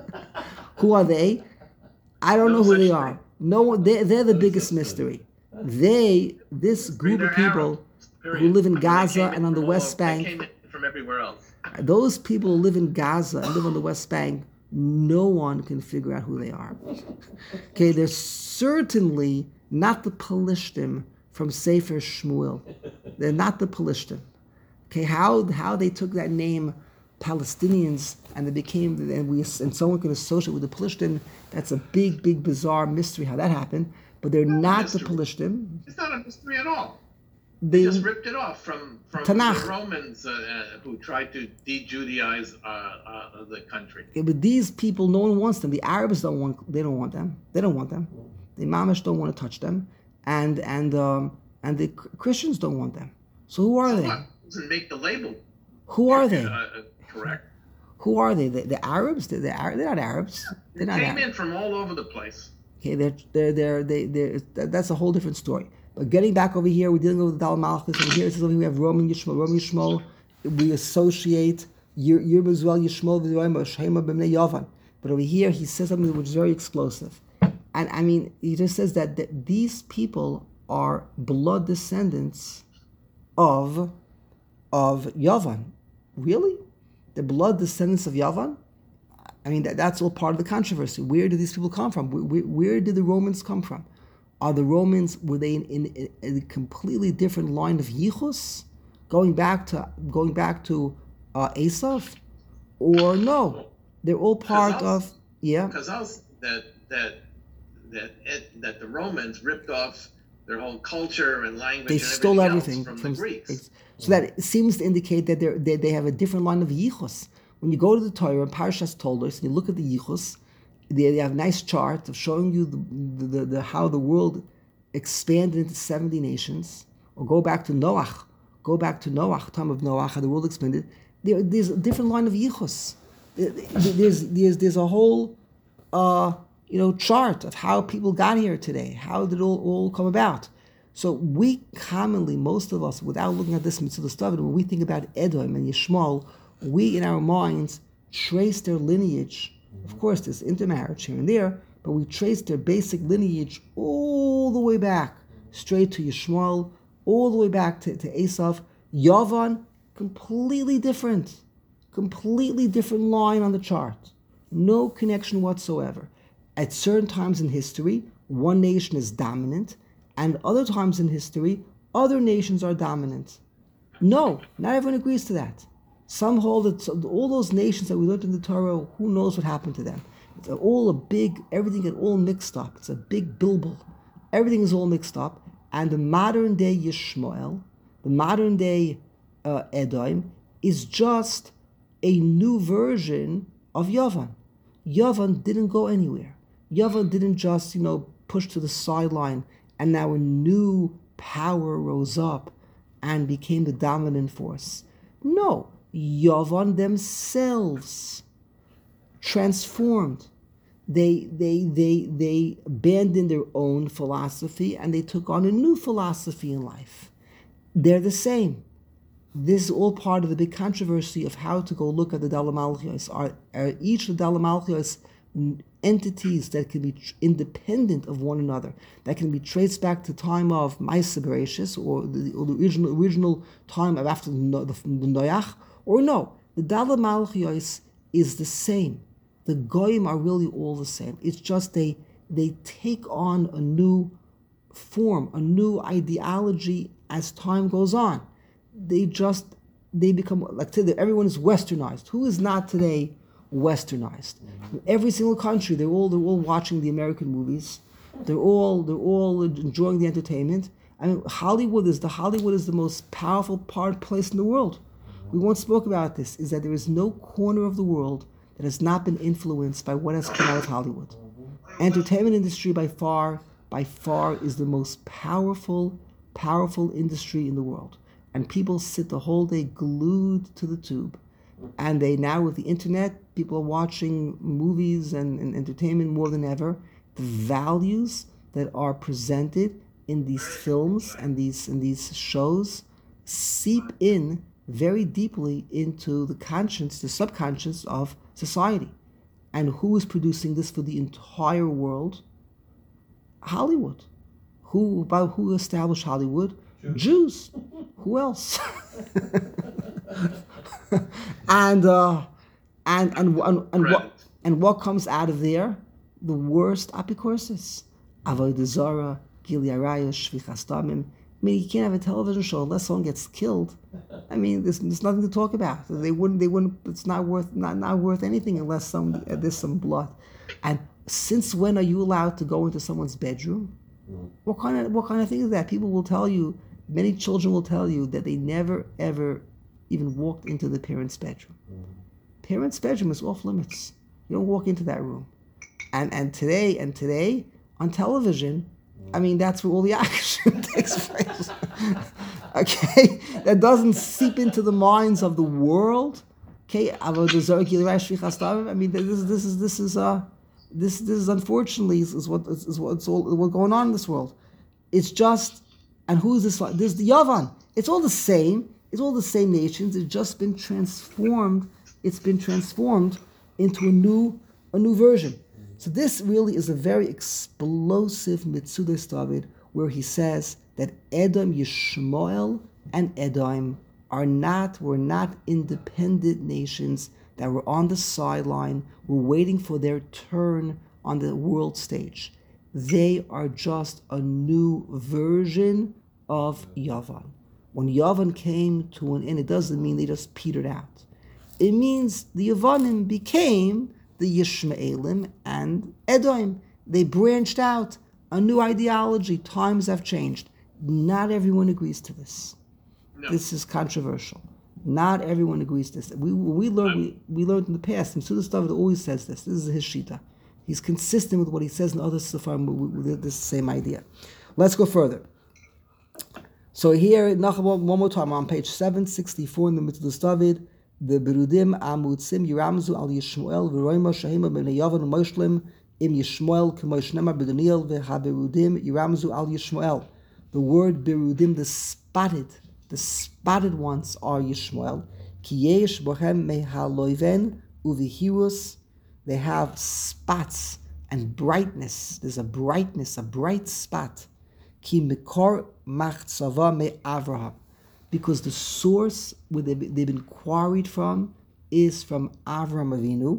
Who are they? I don't No know who such they thing. are. No one. They're, they're the No biggest such thing. mystery. They, this group They're of people Arabs, period. who live in I mean, they Gaza came in and on the from West all- Bank, They came in from everywhere else. those people who live in Gaza and live on the West Bank, no one can figure out who they are. Okay, they're certainly not the Pelishtim from Sefer Shmuel. They're not the Pelishtim. Okay, how how they took that name Palestinians and they became and we and someone can associate with the Pelishtim. That's a big, big, bizarre mystery how that happened. But they're not the mystery. Pelishtim. It's not a mystery at all. They They just ripped it off from, from Tanakh. the Romans uh, uh, who tried to de-Judaize uh, uh, the country. Yeah, but these people, no one wants them. The Arabs don't want. They don't want them. They don't want them. The Mamish don't want to touch them, and and um, and the Christians don't want them. So who are they? What? Doesn't make the label Who are they? uh, uh, correct. Who are they? The, the Arabs? They're, they're, Ar- they're not Arabs. They're They not came Arabs. in from all over the place. Okay, they're they're they're they they're, that- that's a whole different story. But getting back over here, we're dealing with Dal Malchus, and here it says over here we have Roman Yishmael. Roman Yishmael, we associate Yir as well Yishmael with Shema b'mnei Yavan. But over here he says something which is very explosive, and I mean he just says that, that these people are blood descendants of of Yavan. Really, the blood descendants of Yavan? I mean, that, that's all part of the controversy. Where did these people come from? Where, where, where did the Romans come from? Are the Romans, were they in, in, in a completely different line of yichus, going back to going back to uh, Esav, or no? They're all part Chazal- of yeah. Because else that that that it, that the Romans ripped off their whole culture and language. They and stole everything everything else from, the Greeks. it's- So that it seems to indicate that they're, they they have a different line of yichus. When you go to the Torah and Parshas Toldos and you look at the yichus, they, they have a nice chart of showing you the, the, the, the how the world expanded into seventy nations. Or go back to Noach, go back to Noach, time of Noach, how the world expanded. There, there's a different line of yichus. There- There's there's there's a whole uh, you know chart of how people got here today. How did it all, all come about? So we commonly, most of us, without looking at this mitzvah stuff, when we think about Edom and Yishmael, we in our minds trace their lineage. Of course, there's intermarriage here and there, but we trace their basic lineage all the way back, straight to Yishmael, all the way back to, to Esav. Yavan, completely different, completely different line on the chart. No connection whatsoever. At certain times in history, one nation is dominant. And other times in history, other nations are dominant. No, not everyone agrees to that. Some hold that all those nations that we learned in the Torah, who knows what happened to them? It's all a big, everything get all mixed up. It's a big bilbil. Everything is all mixed up. And the modern day Yishmael, the modern day uh, Edom, is just a new version of Yavan. Yavan didn't go anywhere. Yavan didn't just, you know, push to the sideline and now a new power rose up and became the dominant force. No, Yavan themselves transformed. They they they they abandoned their own philosophy and they took on a new philosophy in life. They're the same. This is all part of the big controversy of how to go look at the Dalam Malchios. Are, are each of the Dalam Malchios entities that can be tr- independent of one another, that can be traced back to time of Maaseh Bereshis, or the, or the original original time of after the, the, the Noach, or no, the Dalam Malchios is the same. The Goyim are really all the same. It's just they they take on a new form, a new ideology as time goes on. They just, they become, like today, everyone is westernized. Who is not today westernized? Mm-hmm. Every single country, they're all they're all watching the American movies. They're all they're all enjoying the entertainment. I mean, Hollywood is the Hollywood is the most powerful part place in the world. Mm-hmm. We once spoke about this, is that there is no corner of the world that has not been influenced by what has come out of Hollywood. Mm-hmm. Entertainment industry by far, by far is the most powerful, powerful industry in the world. And people sit the whole day glued to the tube. And they now, with the internet, people are watching movies and, and entertainment more than ever. The values that are presented in these films and these and these shows seep in very deeply into the conscience, the subconscious of society. And who is producing this for the entire world? Hollywood. Who about who established Hollywood? Jews. Jews. Who else? and uh, and and and, and what and what comes out of there? The worst apikorsis, avodah zara, gilui arayos, shvichas damim. I mean, you can't have a television show unless someone gets killed. I mean, there's, there's nothing to talk about. They wouldn't. They wouldn't. It's not worth not not worth anything unless some uh, there's some blood. And since when are you allowed to go into someone's bedroom? Mm. What kind of what kind of thing is that? People will tell you. Many children will tell you that they never, ever even walked into the parents' bedroom. Mm. Parents' bedroom is off limits. You don't walk into that room. And and today, and today, on television, mm. I mean, that's where all the action takes place. Okay? That doesn't seep into the minds of the world. Okay? I mean, this is, this is, this is, uh, this, this is unfortunately is, is what is what's all what's going on in this world. It's just, and who is this? This is the Yavan. It's all the same. It's all the same nations. It's just been transformed. It's been transformed into a new, a new version. So this really is a very explosive Metzudas David, where he says that Edom, Yishmael, and Edom are not, were not independent nations that were on the sideline, were waiting for their turn on the world stage. They are just a new version of Yavan. When Yavan came to an end, it doesn't mean they just petered out. It means the Yavanim became the Yishmaelim and Edom. They branched out. A new ideology. Times have changed. Not everyone agrees to this. No. This is controversial. Not everyone agrees to this. We we learned we, we learned in the past. Metzudas David always says this. This is his shita. He's consistent with what he says in other Sifrim with this same idea. Let's go further. So here, one more time, on page seven sixty-four in the Metzudas David, the Berudim Amutzim Yiramzu al Yishmael v'roima shahima b'nei Yavan u'moshlim im Yishmael k'moshnema b'Daniel v'haberudim Yiramzu al Yishmael. The word Berudim, the spotted, the spotted ones are Yishmael. Ki yesh bohem mehaloiven uvihirus. They have spots and brightness. There's a brightness, a bright spot. Ki mikor machtzava me Avraham. Because the source where they've been quarried from is from Avraham Avinu.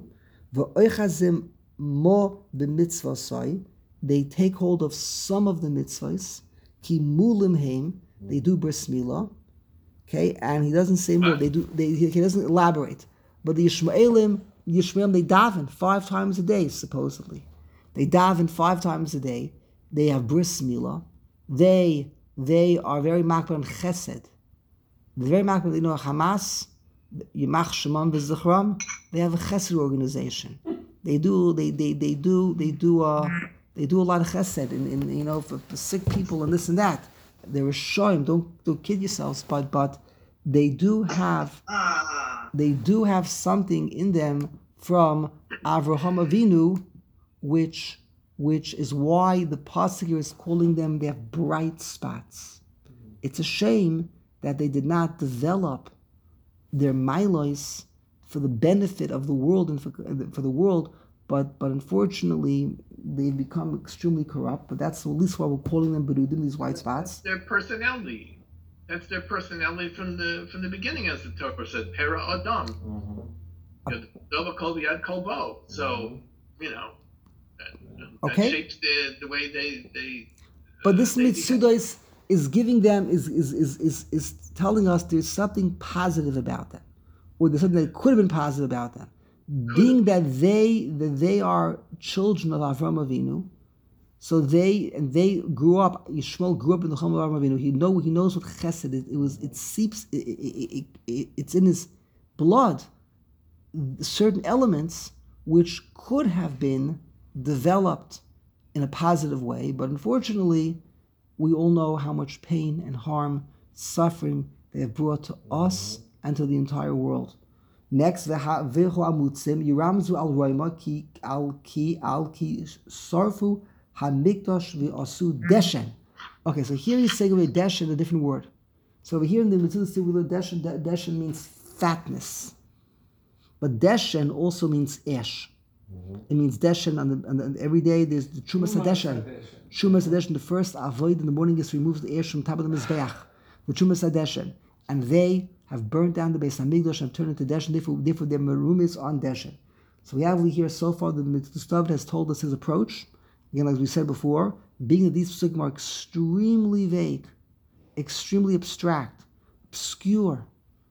V'oichazim mo b'mitzvasai. They take hold of some of the mitzvahs. ki mulim heim, they do bris milah. Okay, and he doesn't say more. They do. They, he doesn't elaborate. But the Yishmaelim, Yishmaelim, they daven five times a day, supposedly. They daven five times a day. They have bris milah. They they are very makbar on chesed. They're very makbar. You know, Hamas, Yimach Shemam v'Zichram. They have a chesed organization. They do. They they they do. They do. Uh, they do a lot of chesed, in, in you know, for, for sick people and this and that. They're showing. Don't don't kid yourselves, but but they do have they do have something in them from Avraham Avinu, which which is why the pasuk here is calling them they have bright spots. It's a shame that they did not develop their milos for the benefit of the world and for, for the world, but but unfortunately they've become extremely corrupt. But that's at least why we're calling them berudim, these white spots. That's their personality. That's their personality from the from the beginning, as the Torah said, Pera Adam. Dova Kol Yad Kol Bo. So, you know, that, that okay. shapes the, the way they they. But this uh, mitzvah is, is giving them is is, is is is telling us there's something positive about them, or there's something that could have been positive about them. Being that they that they are children of Avraham Avinu, so they and they grew up. Yishmael grew up in the home of Avraham Avinu. He know he knows what chesed is. It was it seeps. It, it, it, it, it's in his blood. Certain elements which could have been developed in a positive way, but unfortunately, we all know how much pain and harm, suffering they have brought to us and to the entire world. Next, v'hu amutzim yiramzu al roima ki al ki al ki sarfu hamikdash v'asu deshen. Okay, so here he's saying away deshen, a different word. So over here in the Mitzvah, we learn deshen. Deshen means fatness, but deshen also means esh. Mm-hmm. It means deshen, and, the, and, the, and every day there's the Trumas Hadeshen. Trumas Hadeshen, the first avoid in the morning is to remove the ash from top of the Mizbeach, the Trumas Hadeshen. And they have burnt down the Beis Hamikdash and turned into Deshen, therefore, therefore their marum is on Deshen. So we have here so far the Mitzvah has told us his approach. Again, as we said before, being that these psukim are extremely vague, extremely abstract, obscure,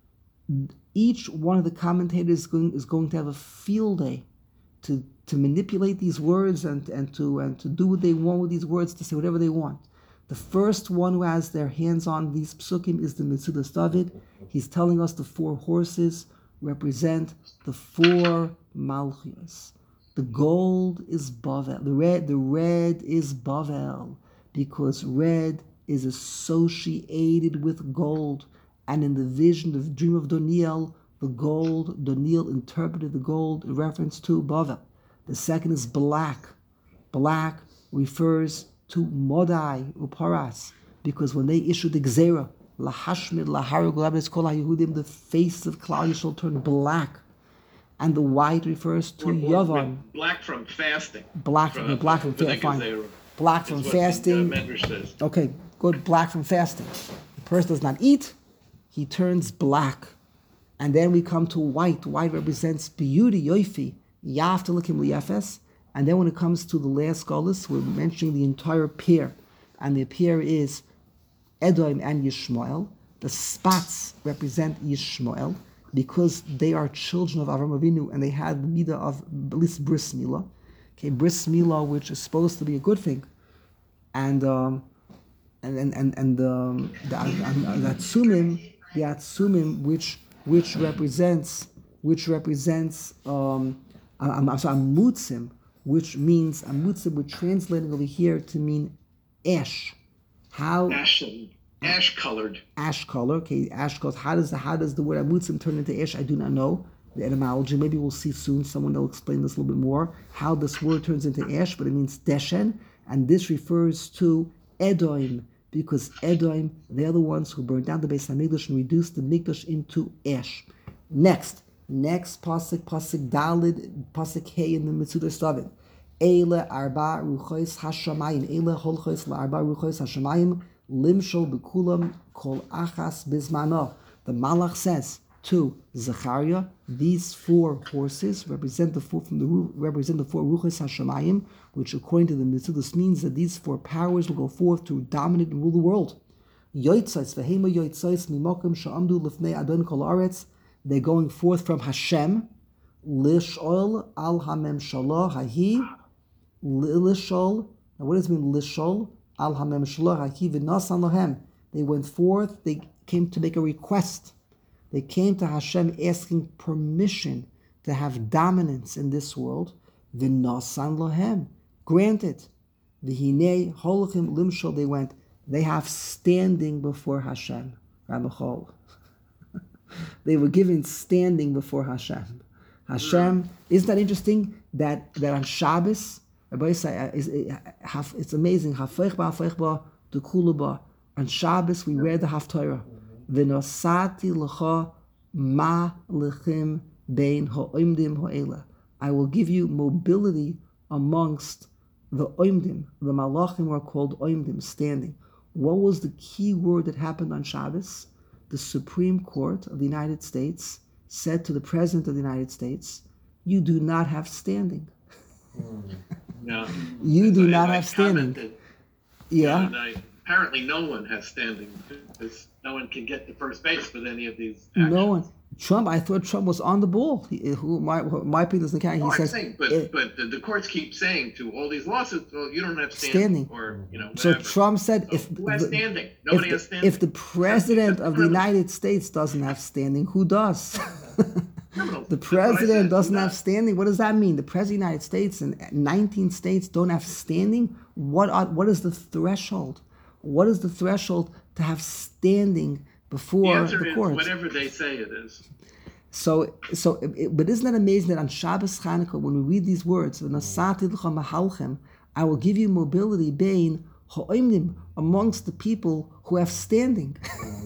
each one of the commentators is going, is going to have a field day to, to manipulate these words and, and to and to do what they want with these words, to say whatever they want. The first one who has their hands on these psukim is the Metzudas David. He's telling us the four horses represent the four malchus. The gold is Bavel. The red, the red is Bavel, because red is associated with gold. And in the vision, the dream of Doniel, the gold, Doniel interpreted the gold in reference to Bavel. The second is black. Black refers to Modai Uparas, because when they issued the Gzera, Lahashmid, Laharug, Labes Kol HaYehudim, the face of Klal Yisrael turned black, and the white refers to Yavan. Black from fasting. Black from, from black from fasting. Black from fasting. The, uh, okay, good. Black from fasting. The person does not eat; he turns black, and then we come to white. White represents beauty, yoifi, yaftalikim liyafes. And then when it comes to the last galus, we're mentioning the entire pair. And the pair is Edom and Yishmael. The spots represent Yishmael because they are children of Avraham Avinu and they had the midah of at least bris milah. Okay, bris milah, which is supposed to be a good thing. And um, and and and, and um, the, the Atzumim, the Atzumim, which which represents which represents um, I'm, I'm sorry, Amutzim, which means Amutzim, we're translating over here to mean ash. How ash, ash colored. Ash color. Okay, ash color. How does the how does the word Amutzim turn into ash? I do not know the etymology. Maybe we'll see soon. Someone will explain this a little bit more. How this word turns into ash, but it means deshen, and this refers to Edom, because Edom, they're the ones who burned down the Beis Hamikdash and reduced the Mikdash into ash. Next. Next pasuk, pasuk Dalid, pasuk Hey in the Metzudas David. Eile arba ruchos hashamayim, eile holchos l'arba ruchos hashamayim, limshol bekulam kol achas bizmano. The Malach says to Zechariah. These four horses represent the four from the represent the four Ruchos Hashemayim, which according to the Mitzvah means that these four powers will go forth to dominate and rule the world. Yotzais v'hema yotzais mimokim sha'amdu lifnei Adon kol haaretz. They're going forth from Hashem. Lishol al hamemshalah hahi. Lishol. Now, what does it mean? Lishol al hamemshalah hahi v'nasan lohem. They went forth. They came to make a request. They came to Hashem asking permission to have dominance in this world. V'nasan lohem. Granted. V'hinei holchim limshol. They went. They have standing before Hashem. Ramachol. They were given standing before Hashem. Hashem, isn't that interesting that, that on Shabbos, it's amazing. On Shabbos we wear the Haftarah. V'nosati l'cha ma l'chim bein ha'oimdim ha'ela. I will give you mobility amongst the oimdim. The malachim are called oimdim, standing. What was the key word that happened on Shabbos? The Supreme Court of the United States said to the President of the United States, you do not have standing. No. You do I, not I have standing. commented, Yeah. and I, apparently no one has standing because no one can get to first base with any of these actions. No one. Trump, I thought Trump was on the ball. He, who my my people doesn't count. He No, I'm says, saying, but it- but the, the courts keep saying to all these lawsuits, well, you don't have standing, Standing. or you know, so whatever. Trump said, So if who has the, standing? if Nobody the, has standing. if the president of the Criminal. United States doesn't have standing, who does? Criminal. The That's what I president said. doesn't Who have does? standing. What does that mean? The president of the United States and nineteen states don't have standing. What are, what is the threshold? What is the threshold to have standing The before answer the is courts? whatever they say it is. So, so, it- but isn't that amazing that on Shabbos Chanukah, when we read these words, "V'nasati l'cha mahalchem," I will give you mobility, bein ha'oimdim, amongst the people who have standing.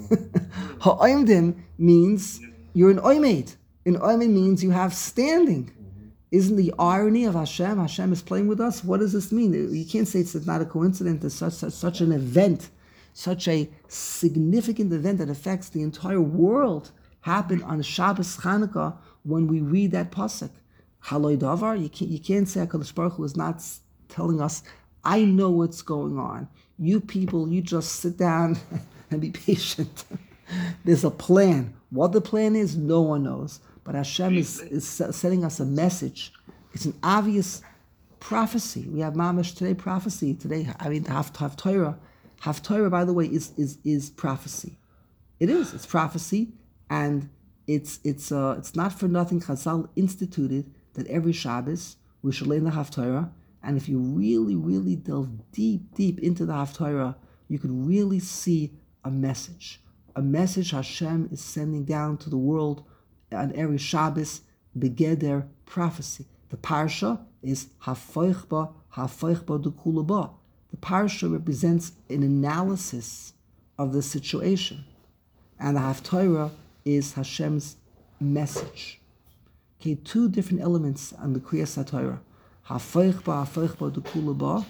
Ha'oimdim means you're an oimed. An oimed means you have standing. Isn't the irony of Hashem? Hashem is playing with us. What does this mean? You can't say it's not a coincidence. It's such, such, such an event, such a significant event that affects the entire world. Happened on Shabbos Chanukah when we read that pasuk. Haloi davar. You can't, you can't say HaKadosh Baruch Hu is not s- telling us, I know what's going on. You people, you just sit down and be patient. There's a plan. What the plan is, no one knows. But Hashem is, is sending us a message. It's an obvious prophecy. We have Mamash today prophecy. Today, I mean, Haft- Haftorah. Haftorah, by the way, is, is, is prophecy. It is. It's prophecy. And it's it's uh it's not for nothing Chazal instituted that every Shabbos we should learn the Haftarah. And if you really, really delve deep, deep into the Haftarah, you could really see a message. A message Hashem is sending down to the world on every Shabbos, Begeder prophecy. The Parsha is Hafoichba, Hafoichba Dukulaba. The Parsha represents an analysis of the situation. And the Haftarah is Hashem's message. Okay, two different elements on the Kriyas HaTorah. Hafeichba, hafeichba, dukulaba.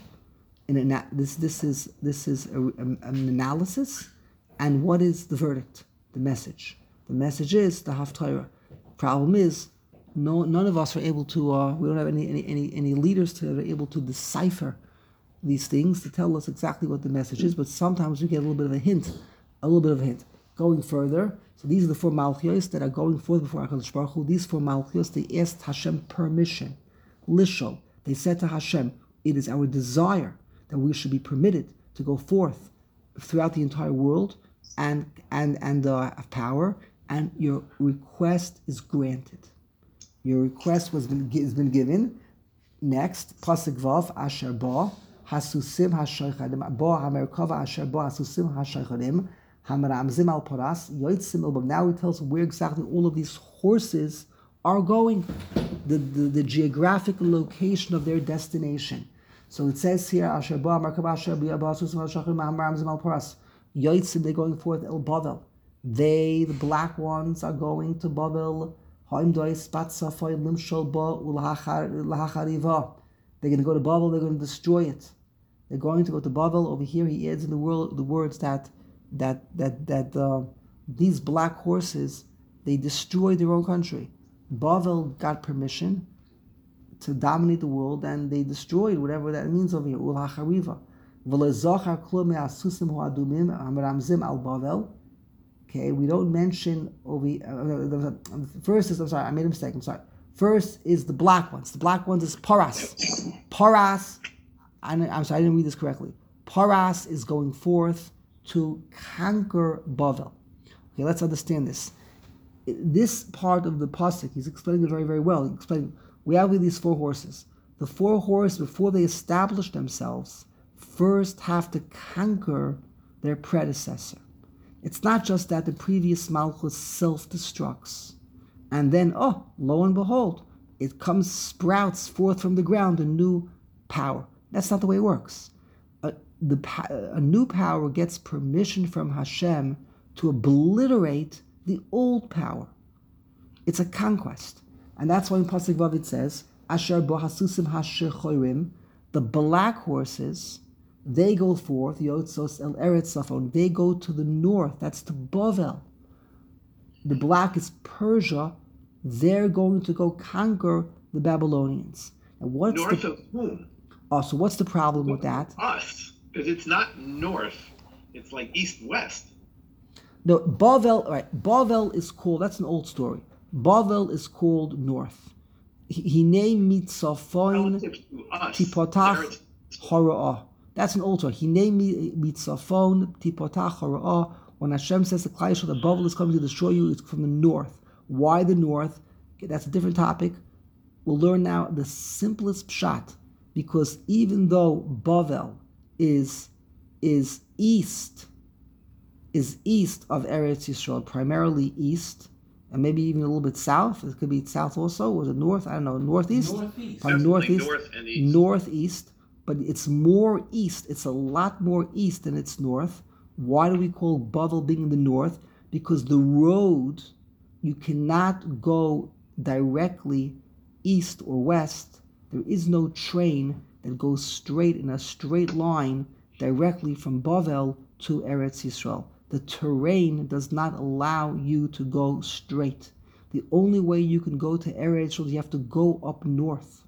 And this this is this is a, a, an analysis. And what is the verdict? The message. The message is the Haftarah. Problem is, no none of us are able to. Uh, we don't have any any any, any leaders to are able to decipher these things to tell us exactly what the message is. But sometimes we get a little bit of a hint, a little bit of a hint. Going further, so these are the four Malchios that are going forth before HaKadosh Baruch Hu. These four Malchios, they asked Hashem permission. Lishol, they said to Hashem, it is our desire that we should be permitted to go forth throughout the entire world and and and uh, have power, and your request is granted. Your request was been, has been given. Next, Pasuk Vav, Asher Ba, Hasusim HaShoichadim, Ba HaMerkava Asher Ba, Hasusim HaShoichadim, Hamaramzim al Paras, Yoitzim al. Now he tells us where exactly all of these horses are going, the, the, the geographical location of their destination. So it says here, Asher Ba, Merkava Asher Ba, Hasusim HaShoichadim, Hamaramzim al Paras. Yoitzim, they're going forth El Bavel. They, the black ones, are going to Bavel. They're going to go to Bavel, they're going to destroy it. They're going to go to Bavel. Over here he adds in the, world, the words that that that that uh, these black horses, They destroyed their own country. Bavel got permission to dominate the world, and they destroyed whatever that means over here. Ul hachariva. Okay, we don't mention over uh, first is I'm sorry, I made a mistake. I'm sorry. First is the black ones. The black ones is Paras. Paras. I'm sorry, I didn't read this correctly. Paras is going forth to conquer Bavel. Okay, let's understand this. This part of the pasuk, he's explaining it very, very well. He's explaining, we have these four horses. The four horses, before they establish themselves, first have to conquer their predecessor. It's not just that the previous Malchus self-destructs, and then, oh, lo and behold, it comes, sprouts forth from the ground a new power. That's not the way it works. A, the, a new power gets permission from Hashem to obliterate the old power. It's a conquest. And that's why in Pasuk Vav it says, Asher bo hasusim hasher choirim, the black horses, they go forth, Yotzos el Eretz Safon, they go to the north, that's to Bavel. The black is Persia, they're going to go conquer the Babylonians. And what's north the, of whom? Oh, so what's the problem with that? Us, because it's not north, it's like east-west. No, Bavel, all right, Bavel is called, that's an old story. Bavel is called north. He named Mitzafon Tipotach Hora'ah. That's an old story. He named Mitzafon Tipotach Hora'ah. When Hashem says to Klai Yisrael, the Bavel is coming to destroy you, it's from the north. Why the north? Okay, that's a different topic. We'll learn now the simplest pshat, because even though Bavel is is east, is east of Eretz Yisrael, primarily east, and maybe even a little bit south. It could be south also. Was it north? I don't know. Northeast? Northeast. Probably northeast. North and east. Northeast. But it's more east. It's a lot more east than it's north. Why do we call Bavel being in the north? Because the road, you cannot go directly east or west. There is no train that goes straight in a straight line directly from Bavel to Eretz Yisrael. The terrain does not allow you to go straight. The only way you can go to Eretz Yisrael, you have to go up north.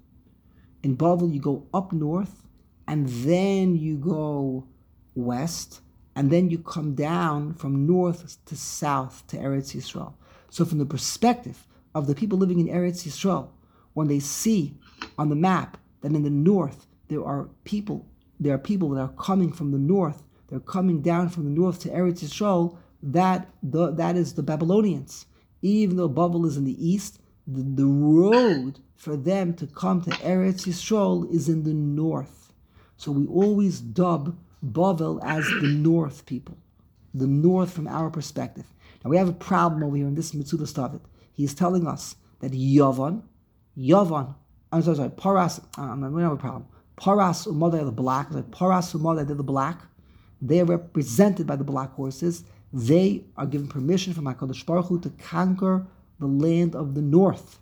In Bavel, you go up north, and then you go west, and then you come down from north to south to Eretz Yisrael. So from the perspective of the people living in Eretz Yisrael, when they see on the map that in the north there are people, there are people that are coming from the north, they're coming down from the north to Eretz Yisrael, that the, that is the Babylonians. Even though Bavel is in the east, the, the road for them to come to Eretz Yisrael is in the north. So we always dub Bavel as the north people, the north from our perspective. Now we have a problem over here in this Mitzvah Stavit. He's telling us that Yavan, Yavan, I'm sorry, sorry Paras, um, we don't have a problem. Paras Umada, they're the black, like Paras Umada, they're the black. They are represented by the black horses. They are given permission from HaKadosh Baruch Hu to conquer the land of the north,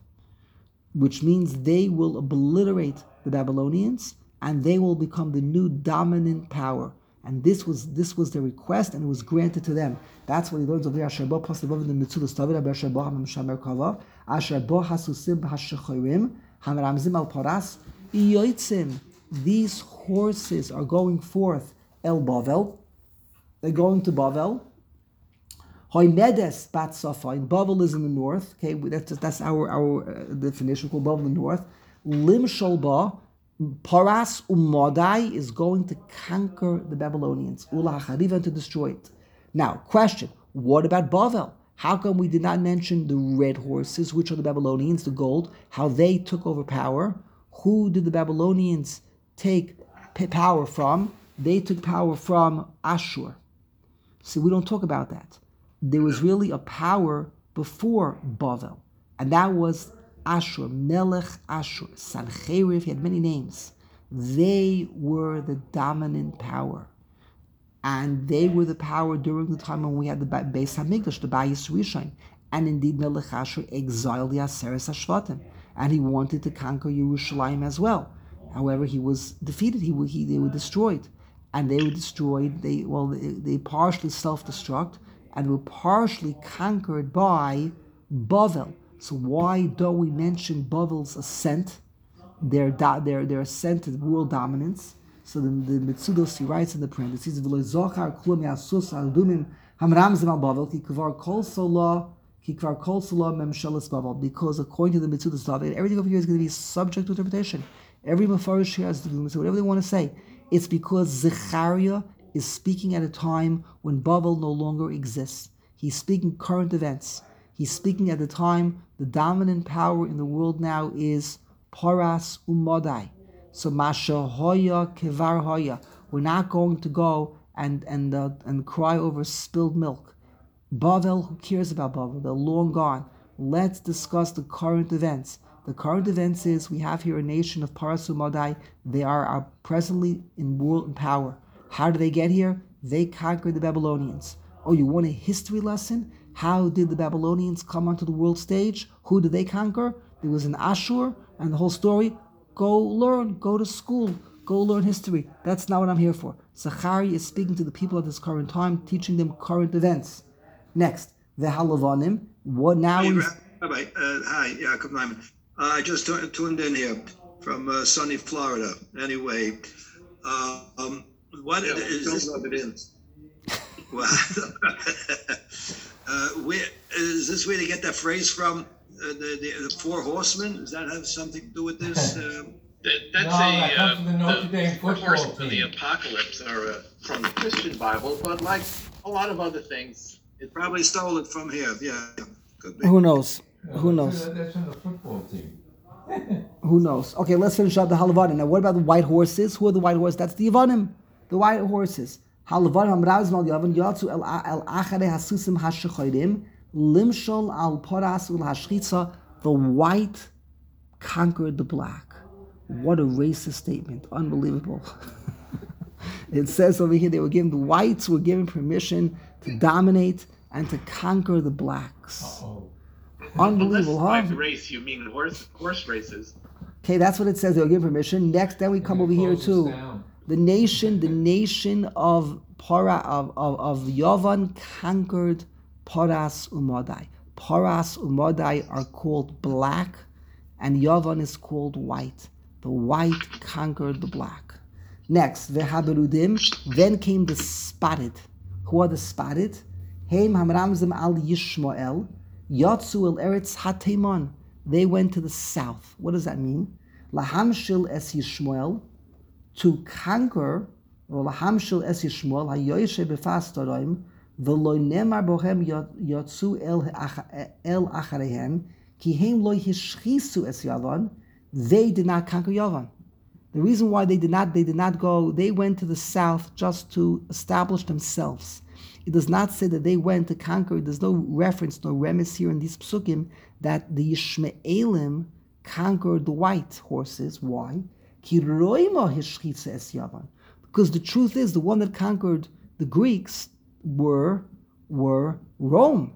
which means they will obliterate the Babylonians and they will become the new dominant power. And this was this was their request, and it was granted to them. That's what he learns over there. Asher bo pasabov in the Mitzvah Stavit, Asher bo hamshamer kavav, Asher bo hasusim b'hashechorim, hamramzim al paras, yoitzim. These horses are going forth El Bavel. They're going to Bavel. Hoimedes bat Safain. Bavel is in the north. Okay, that's that's our our uh, definition. Called Bavel in the north. Lim Sholba Paras Umadai is going to conquer the Babylonians. Ula Hachariva, to destroy it. Now, question: what about Bavel? How come we did not mention the red horses, which are the Babylonians, the gold? How they took over power? Who did the Babylonians take power from? They took power from Ashur. See, we don't talk about that. There was really a power before Bavel, and that was Ashur, Melech Ashur, Sancheriv. He had many names. They were the dominant power, and they were the power during the time when we had the Beis Hamikdash, the Bayis Rishon, and indeed Melech Ashur exiled the Aseres Hashvatim, and he wanted to conquer Yerushalayim as well. However, he was defeated. He, he they were destroyed. And they were destroyed, they well, they, they partially self-destruct, and were partially conquered by Bavel. So why don't we mention Bavel's ascent, their their their ascent to world dominance? So the, the Mitzudos, he writes in the parentheses, "V'lo zochar klum yasus adumim hamramzim al Bavel ki kvar kol sola ki kvar kol sola memshelas Bavel." Because according to the Mitzudos David, everything over here is going to be subject to interpretation. Every mafarish here has to do whatever they want to say. It's because Zechariah is speaking at a time when Bavel no longer exists. He's speaking current events. He's speaking at the time the dominant power in the world now is Paras Umadai. So Masha Hoya Kevar Hoya. We're not going to go and and uh, and cry over spilled milk. Bavel, who cares about Bavel? They're long gone. Let's discuss the current events. The current events is we have here a nation of Paras Umadai. They are, are presently in world in power. How did they get here? They conquered the Babylonians. Oh, you want a history lesson? How did the Babylonians come onto the world stage? Who did they conquer? There was an Ashur and the whole story. Go learn, go to school, go learn history. That's not what I'm here for. Zachariah is speaking to the people at this current time, teaching them current events. Next, the Halavanim. What now Hey, is... Rabbi, uh, hi, Yaakov Neiman. Uh, I just tu- tuned in here from uh, sunny Florida. Anyway, uh, um, what Yeah, is don't this? rub it in. Well, uh, where is this where they get that phrase from? Uh, the, the the four horsemen? Does that have something to do with this? Uh, That, that's No, a that comes from the Notre uh, Dame the football horses of the team. apocalypse are uh, from the Christian Bible, but like a lot of other things, it probably stole it from here. Yeah, could be. Who knows? No, Who that's- knows? That's from the football team. Who knows? Okay, let's finish up the Halavanim. Now, what about the white horses? Who are the white horses? That's the Yavanim, the white horses. Halavanim amraz mal Yavan yatsu el el achare hasusim hashechodim limshol al paras ul hashchitza. The white conquered the black. What a racist statement! Unbelievable. It says over here they were given the whites were given permission to dominate and to conquer the blacks. Oh, Unbelievable, unless huh? by race you mean horse horse races. Okay, that's what it says. They were given permission. Next, then we come over here too. The nation, the nation of Para of, of, of Yavan conquered Paras Umadai. Paras Umadai are called black, and Yavan is called white. The white conquered the black. Next, Vehaberudim. Then came the spotted. Who are the spotted? Heim Hamramzim al Yishmael. Yatsu el Eretz Hateman. They went to the south. What does that mean? Lahamshil es Yishmael. To conquer, or Lahamshil es Yishmael, Hayoyeshe befas Toraim, V'lo nemar bohem yatsu el acharehem, ki heim lo hishchisu es Yavan. They did not conquer Yavan. The reason why they did not, they did not go, they went to the south just to establish themselves. It does not say that they went to conquer. There's no reference, no remiss here in these psukim that the Yishmaelim conquered the white horses. Why? Ki roima hishchitza es Yavan. Because the truth is, the one that conquered the Greeks were were Rome.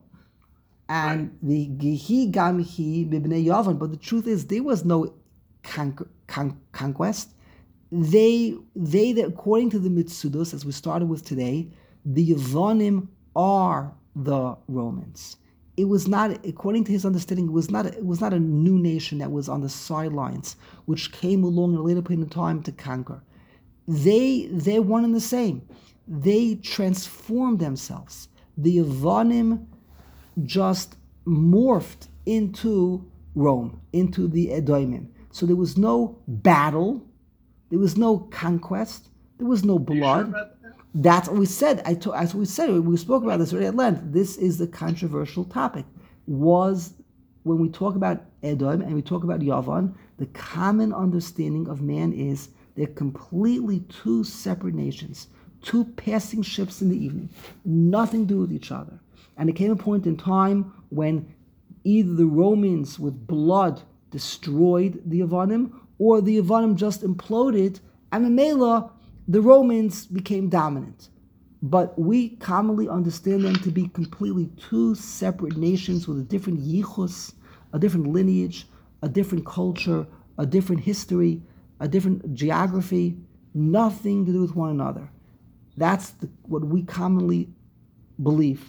And the Gehi Gamhi Bibnei Yavan. But the truth is, there was no Con- con- conquest. They, they, according to the Mitzudos, as we started with today, the Yavanim are the Romans. It was not, according to his understanding, it was not, it was not a new nation that was on the sidelines, which came along at a later point in time to conquer. They, they're one and the same. They transformed themselves. The Yavanim just morphed into Rome, into the Edomim. So there was no battle, there was no conquest, there was no blood. Sure about that? That's what we said. I to, as we said, we spoke about this already at length. This is the controversial topic. Was when we talk about Edom and we talk about Yavan, the common understanding of man is they're completely two separate nations, two passing ships in the evening, nothing to do with each other. And there came a point in time when either the Romans with blood destroyed the Yavanim, or the Yavanim just imploded, and in Mela, the Romans became dominant. But we commonly understand them to be completely two separate nations with a different yichus, a different lineage, a different culture, a different history, a different geography, nothing to do with one another. That's the, what we commonly believe.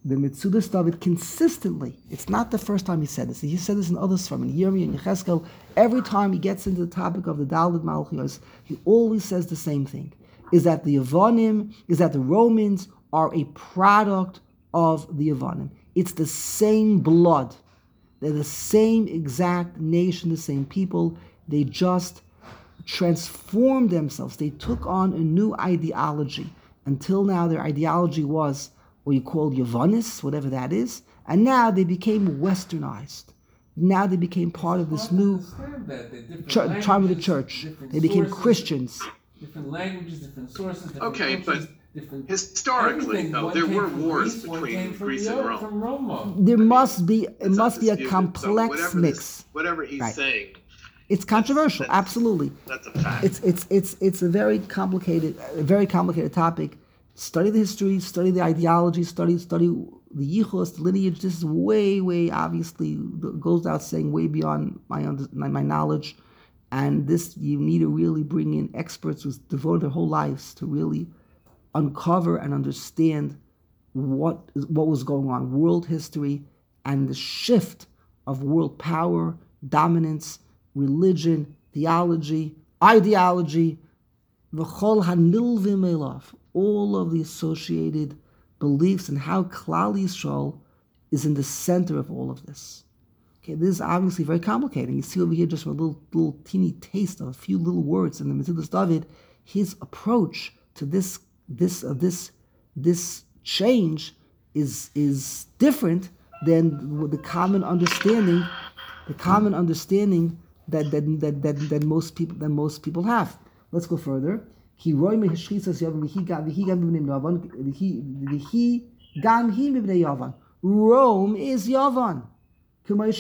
the Metzudas David consistently, it's not the first time he said this, he said this in others from, in Yirmiyah and Yechezkel, every time he gets into the topic of the Dalit Malchios, he always says the same thing, is that the Yavanim, is that the Romans are a product of the Yavanim. It's the same blood. They're the same exact nation, the same people. They just transformed themselves. They took on a new ideology. Until now, their ideology was what you call Yavanis, whatever that is, and now they became westernized. Now they became part of this new ch- time of the church. They became sources, Christians. Different languages, different sources. Different Okay, countries, but different, historically, though, one there came were from wars Greece, one between came from Greece the and other- Rome. From Roma. There I mean, must be, it It's must be a undisputed. So complex whatever mix. This, whatever he's Right. saying, It's controversial, That's- absolutely. that's a fact. It's it's it's it's a very complicated, a very complicated topic. Study the history, study the ideology, study study the yichus, the lineage. This is way, way obviously goes without saying, way beyond my under, my, my knowledge. And this, you need to really bring in experts who devote their whole lives to really uncover and understand what what was going on, world history, and the shift of world power, dominance, religion, theology, ideology, v'chol hanilvim elav, all of the associated beliefs, and how Klal Yisrael is in the center of all of this. Okay, this is obviously very complicated. You see over here just a little, little teeny taste of a few little words in the Metzudas David. His approach to this, this, uh, this, this change is is different than the common understanding, the common understanding that that that that, that most people that most people have. Let's go further. He roy me hishchisas yavan v'hi gam v'hi gam b'nei Yavan v'hi v'hi gam hi b'nei Yavan. Rome is Yavan. They will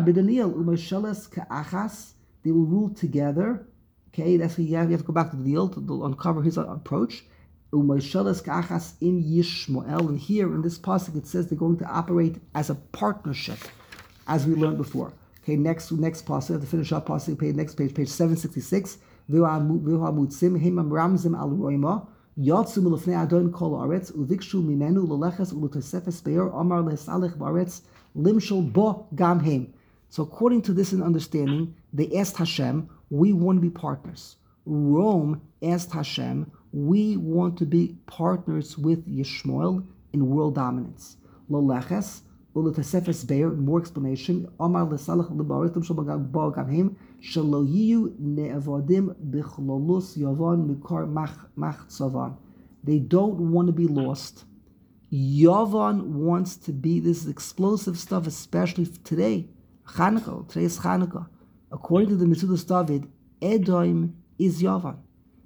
rule together. Okay, that's what you have, you have to go back to the deal to, to uncover his approach. In Yishmael, and here in this pasuk it says they're going to operate as a partnership, as we learned before. Okay, next next pasuk, I have to finish up pasuk page, next page, page seven sixty-six. Yatsu milafnei Adon kol haaretz uvikshu mimenu leleches ulutosefes be'er amar lesalech ba'aretz limshol bo gam hem. So according to this understanding, they asked Hashem, we want to be partners. Rome asked Hashem, we want to be partners with Yishmael in world dominance. Leleches ulutosefes be'er, more explanation, amar lesalech ba'aretz limshol bo gam hem. Shelo yiyu ne'evadim b'chlolus Yavan mikar machzavan. They don't want to be lost. Yavan wants to be, this is explosive stuff, especially today. Chanukah, today is Chanukah. According to the Metzudas David, Edom is Yavan.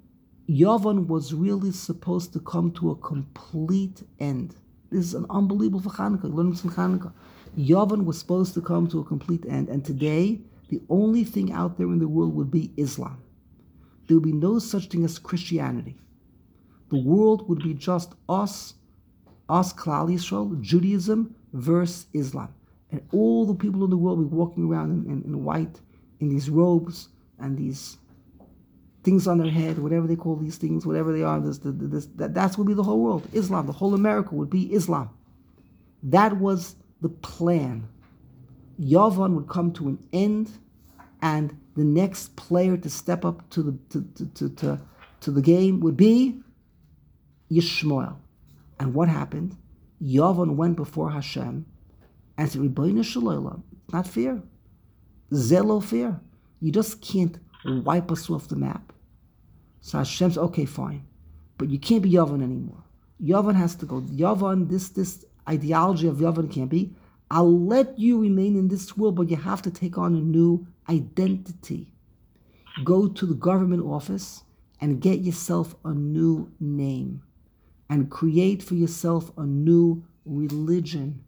Yavan was really supposed to come to a complete end. This is an unbelievable for Chanukah. Learn this in Chanukah. Yavan was supposed to come to a complete end, and today the only thing out there in the world would be Islam. There would be no such thing as Christianity. The world would be just us, us Klal Yisrael, Judaism versus Islam. And all the people in the world would be walking around in, in, in white, in these robes and these things on their head, whatever they call these things, whatever they are, this, this, this, that, that's would be the whole world. Islam, the whole America would be Islam. That was the plan. Yavan would come to an end, and the next player to step up to the to to, to, to, to the game would be Yishmael. And what happened? Yavan went before Hashem and said, Ribono shel olam, not fair. Zelo fair. You just can't wipe us off the map. So Hashem said, okay, fine. But you can't be Yavan anymore. Yavan has to go. Yavan, this this ideology of Yavan can't be. I'll let you remain in this world, but you have to take on a new identity. Go to the government office and get yourself a new name and create for yourself a new religion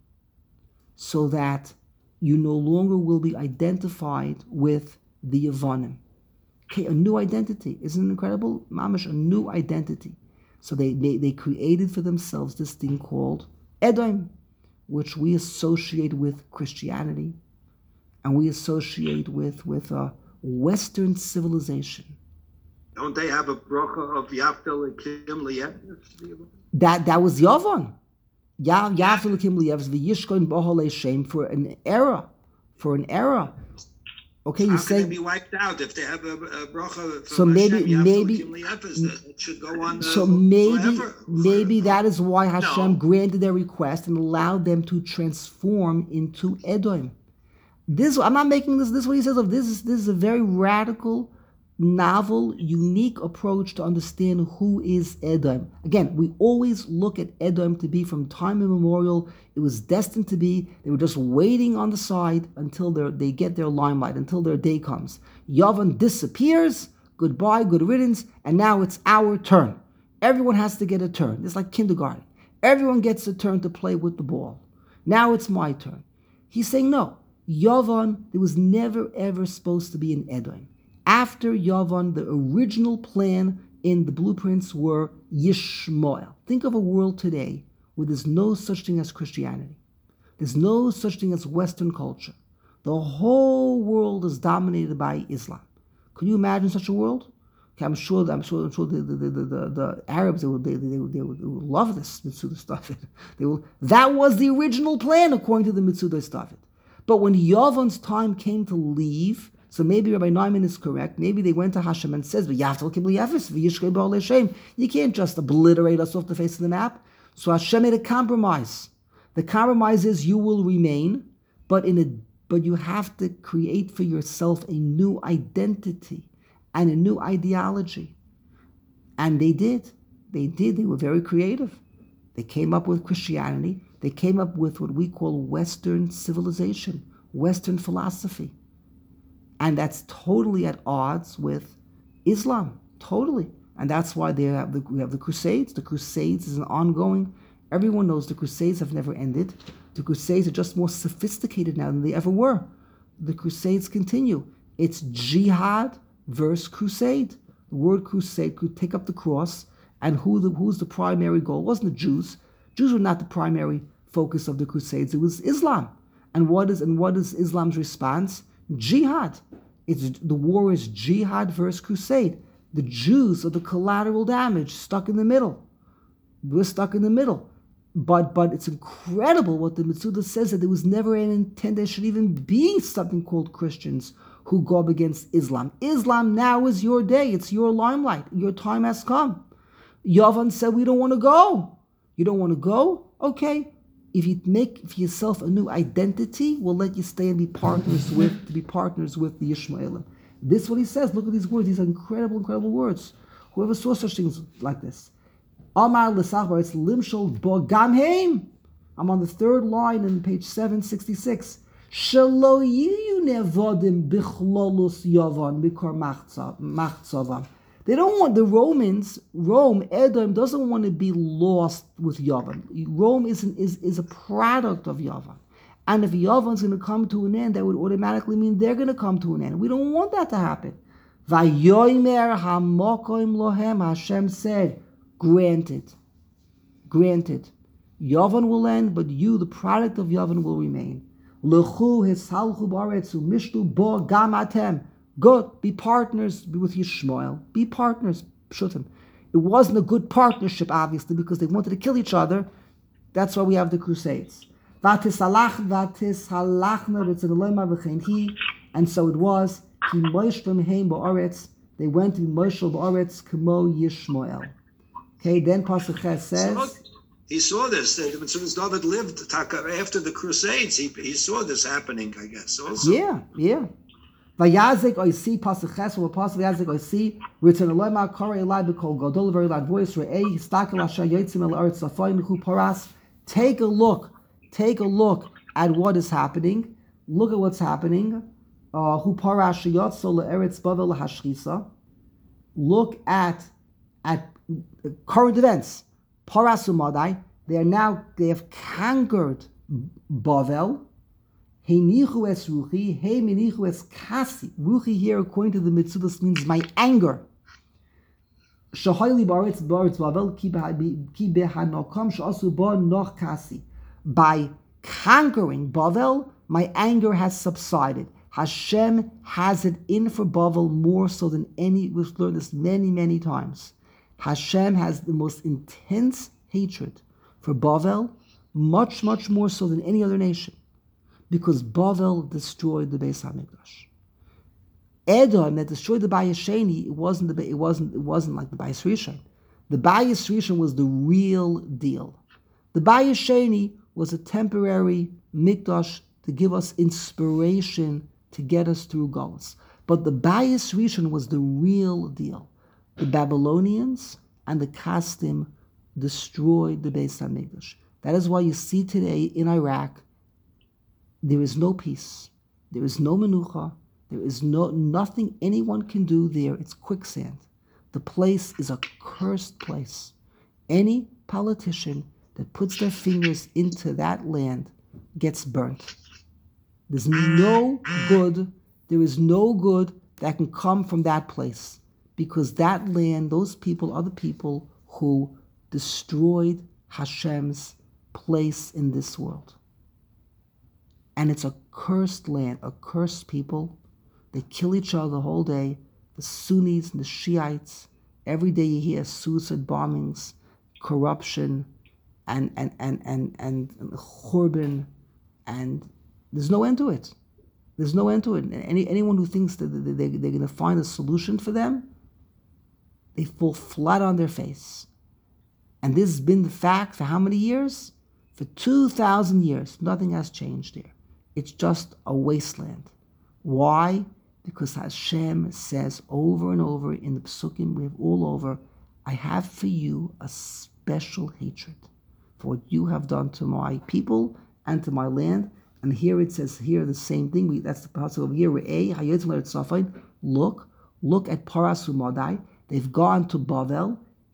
so that you no longer will be identified with the Yavanim. Okay, a new identity. Isn't it incredible? Mamash, a new identity. So they, they, they created for themselves this thing called Edom, which we associate with Christianity, and we associate with with uh, Western civilization. Don't they have a bracha of Yaftel and Kim Liet? That that was Yavan. Ya Yafil Kim Lievs v'Yishkoin Bohole Shem for an era, for an era. Okay, you How say can they be wiped out if they have a, a bracha from so maybe Hashem, maybe it should go on uh, so maybe forever. maybe that is why Hashem No. granted their request and allowed them to transform into Edom. This I'm not making this. This is what he says of this is this is a very radical, novel, unique approach to understand who is Edom. Again, we always look at Edom to be from time immemorial. It was destined to be. They were just waiting on the side until they get their limelight, until their day comes. Yavan disappears. Goodbye, good riddance. And now it's our turn. Everyone has to get a turn. It's like kindergarten. Everyone gets a turn to play with the ball. Now it's my turn. He's saying no. Yavan, there was never ever supposed to be an Edom. After Yavan, the original plan in the blueprints were Yishmael. Think of a world today where there's no such thing as Christianity. There's no such thing as Western culture. The whole world is dominated by Islam. Could you imagine such a world? Okay, I'm sure. I'm sure. I'm sure the the, the, the, the Arabs they would they, they, would, they, would, they would love this Mitzvah stuff. They will. That was the original plan according to the Mitzvah stuff. But when Yavan's time came to leave. So maybe Rabbi Neumann is correct. Maybe they went to Hashem and says, you can't just obliterate us off the face of the map. So Hashem made a compromise. The compromise is you will remain, but in a but you have to create for yourself a new identity and a new ideology. And they did. They did. They were very creative. They came up with Christianity. They came up with what we call Western civilization, Western philosophy. And that's totally at odds with Islam, totally. And that's why they have the, we have the Crusades. The Crusades is an ongoing. Everyone knows the Crusades have never ended. The Crusades are just more sophisticated now than they ever were. The Crusades continue. It's jihad versus crusade. The word crusade could take up the cross. And who the, who's the primary goal? It wasn't the Jews. Jews were not the primary focus of the Crusades. It was Islam. And what is and what is Islam's response? Jihad. It's the war is jihad versus crusade. The Jews are the collateral damage, stuck in the middle. We're stuck in the middle. But but it's incredible what the Mitzvah says, that there was never an intent there should even be something called Christians who go up against Islam. Islam now is your day. It's your limelight. Your time has come. Yavan said, we don't want to go. You don't want to go? Okay. If you make for yourself a new identity, we'll let you stay and be partners with to be partners with the Yishmaelim. This is what he says. Look at these words. These are incredible, incredible words. Whoever saw such things like this. Amar l'sachbar, it's limshol bo gamheim. I'm on the third line in page seven sixty-six. Shelo yiyu nevodim bichlolus yavan mikor machzavam. They don't want the Romans, Rome, Edom doesn't want to be lost with Yavan. Rome is, an, is, is a product of Yavan. And if Yavan's going to come to an end, that would automatically mean they're going to come to an end. We don't want that to happen. Vayomer hamokoim lohem, Hashem said, granted. Granted. Yavan will end, but you, the product of Yavan, will remain. Lechu hisalchu baretzu mishtu bo gamatem. Good, be partners with Yishmael. Be partners, Pshutim. It wasn't a good partnership, obviously, because they wanted to kill each other. That's why we have the Crusades. And so it was. They went to Moshel Ba'aretz Kemo Yishmael. Okay, then Pasuk Ches says. He saw this. When David lived after the Crusades, he, he saw this happening, I guess. Also. Yeah, yeah. Vayazik oisi pasuk ches or pasuk vayazik oisi return aloyma kore elai b'kol gadol, very loud voice, re'ei histakel asher yotzim el aretz safayin hu paras. Take a look, take a look at what is happening. Look at what's happening. Hu paras yotzo le'eretz bavel hashchisa. Look at at current events. Paras umadai. They are now they have conquered Bavel. Heinichu es ruchi, he minichu es kasi. Ruchi here, according to the Mitzvah, means my anger. Shahayli baretz baretz bavel ki behanokam shasu ba noch kasi. By conquering Bavel, my anger has subsided. Hashem has it in for Bavel more so than any. We've learned this many, many times. Hashem has the most intense hatred for Bavel much, much more so than any other nation, because Bavel destroyed the Beis Hamikdash. Edom that destroyed the Bayis Sheni, it wasn't the it wasn't it wasn't like the Bayis Rishon. The Bayis Rishon was the real deal. The Bayis Sheni was a temporary mikdash to give us inspiration to get us through Galus. But the Bayis Rishon was the real deal. The Babylonians and the Kasdim destroyed the Beis Hamikdash. That is why you see today in Iraq, there is no peace, there is no menucha, there is no nothing anyone can do there. It's quicksand. The place is a cursed place. Any politician that puts their fingers into that land gets burnt. There's no good, there is no good that can come from that place, because that land, those people are the people who destroyed Hashem's place in this world. And it's a cursed land, a cursed people. They kill each other the whole day. The Sunnis and the Shiites. Every day you hear suicide bombings, corruption, and and and and and, and Khurban, and there's no end to it. There's no end to it. And any anyone who thinks that they, they, they're going to find a solution for them, they fall flat on their face. And this has been the fact for how many years? For two thousand years. Nothing has changed here. It's just a wasteland. Why? Because Hashem says over and over in the Psukim, we have all over, I have for you a special hatred for what you have done to my people and to my land. And here it says here the same thing. We, that's the passage over here. Look, look at Paras Umadai. They've gone to Bavel.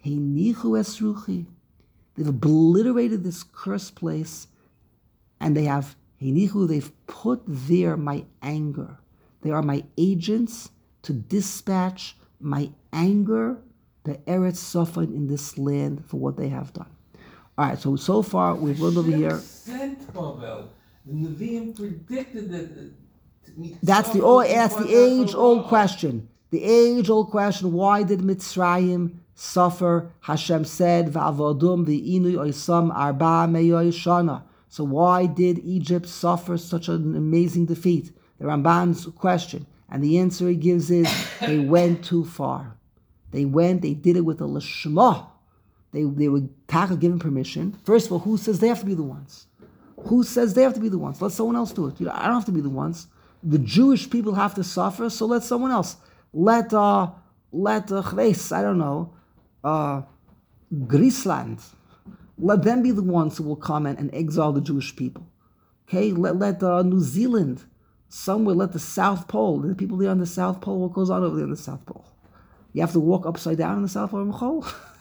They've obliterated this cursed place, and they have they've put there my anger. They are my agents to dispatch my anger, the Eretz Safan in this land for what they have done. All right, so so far we've learned over here. Sent Bavel. The Nevi'im predicted that. Uh, that's the oh, that's the age-old question. The age-old question: why did Mitzrayim suffer? Hashem said, "Va'avodum v'inu oisam arba meyoy shana." So why did Egypt suffer such an amazing defeat? The Ramban's question, and the answer he gives is they went too far. They went, they did it with a lishma. They they were taka given permission. First of all, who says they have to be the ones? Who says they have to be the ones? Let someone else do it. You know, I don't have to be the ones. The Jewish people have to suffer, so let someone else. Let uh let uh, I don't know, uh Greeceland. Let them be the ones who will come and, and exile the Jewish people. Okay, let let uh, New Zealand. Somewhere, let the South Pole, the people there on the South Pole, what goes on over there on the South Pole? You have to walk upside down on the South Pole?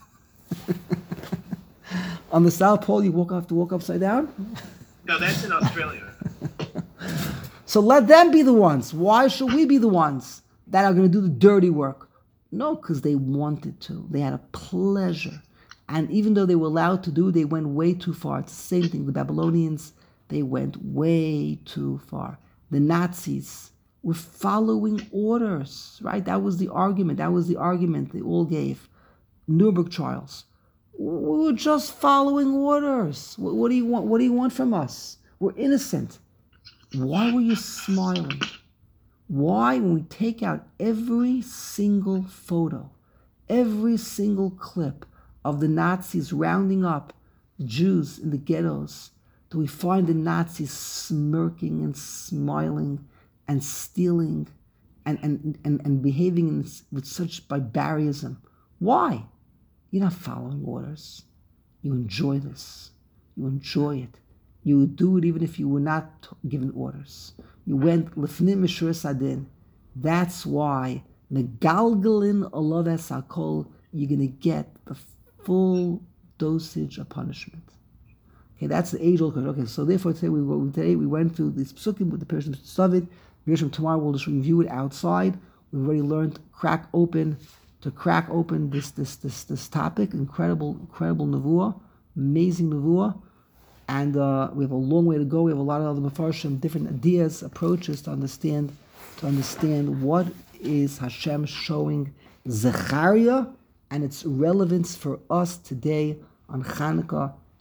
On the South Pole, you walk have to walk upside down? No, that's in Australia. So let them be the ones. Why should we be the ones that are going to do the dirty work? No, because they wanted to. They had a pleasure. And even though they were allowed to do, they went way too far. It's the same thing. The Babylonians, they went way too far. The Nazis were following orders, right? That was the argument. That was the argument they all gave. Nuremberg trials. We were just following orders. What, what do you want? What do you want from us? We're innocent. Why were you smiling? Why, when we take out every single photo, every single clip of the Nazis rounding up Jews in the ghettos, do we find the Nazis smirking and smiling and stealing and, and, and, and behaving in, with such barbarism? Why? You're not following orders. You enjoy this. You enjoy it. You would do it even if you were not given orders. You went lefnim mishur sadin. That's why megalgalin olav es hakol. You're going to get the full dosage of punishment. Okay, that's the age-old question. Okay, so therefore today we today we went through this psukim with the Persian Stavit. Tomorrow we'll just review it outside. We've already learned crack open to crack open this this this this topic. Incredible, incredible nevuah, amazing nevuah, and uh, we have a long way to go. We have a lot of other mafarshim, different ideas, approaches to understand to understand what is Hashem showing Zechariah and its relevance for us today on Chanukah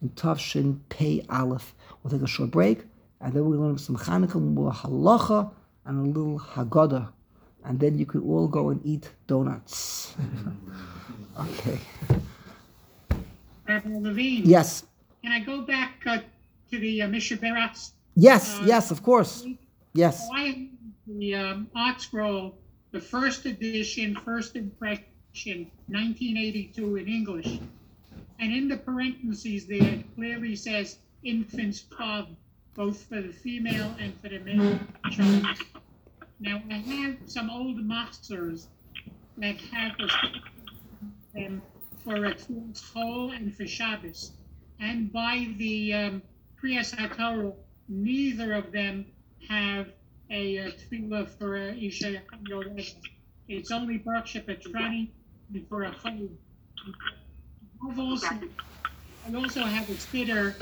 in Tavshin Pei Aleph. We'll take a short break, and then we'll learn some Chanukah, more halacha, and a little Haggadah. And then you can all go and eat donuts. Okay. Rabbi Levine. Yes. Can I go back uh, to the uh, Mishnah Beratz? Yes, Uh, yes, of course. Yes. So I have the um, Art Scroll, the first edition, first impression, nineteen eighty-two in English. And in the parentheses there, it clearly says infant's father, both for the female and for the male child. Now, I have some old masters that have a, um, for a whole and for Shabbos. And by the um, Kriyas HaTorah, neither of them have a, a tefillah for a Isha Yoresh. It's only Baruch Shepetrani and for a Chol. I've also, I also have a spitter,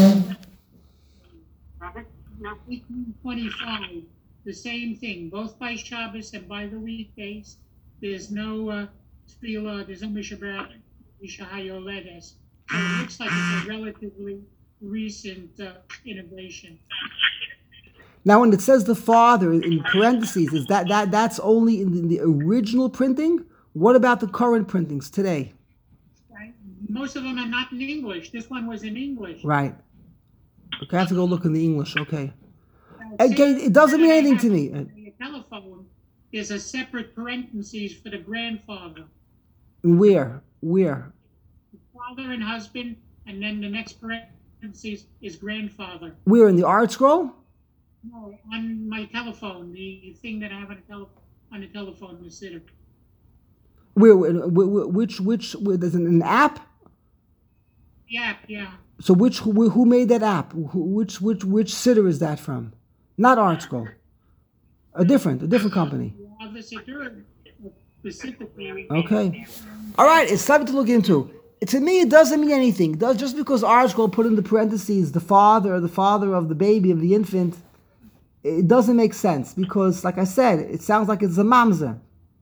eighteen twenty-five, the same thing, both by Shabbos and by the weekdays. There's no uh, tefillah, there's no Mishabrat, Isha HaYoledes. So it looks like it's a relatively recent uh, innovation. Now, when it says the father in parentheses, is that, that that's only in the, in the original printing? What about the current printings today? Right? Most of them are not in English. This one was in English. Right. Okay, I have to go look in the English. Okay. Now, Again, it doesn't mean anything to me. on your telephone, there's a separate parentheses for the grandfather. Where? Where? Father and husband, and then the next parentheses is grandfather. Where in the art scroll? No, on my telephone, the thing that I have on the, tele- on the telephone, the sitter. Where? where- where- Which? Which? Where, there's an, an app. Yeah, yeah. So which? Who, who made that app? Who, which? Which? Which sitter is that from? Not art scroll. A different, a different company. The other sitter, specifically. Okay. All right. It's something to look into. To me, it doesn't mean anything. It does, just because art scroll put in the parentheses the father, the father of the baby, of the infant, it doesn't make sense because, like I said, it sounds like it's a mamzer.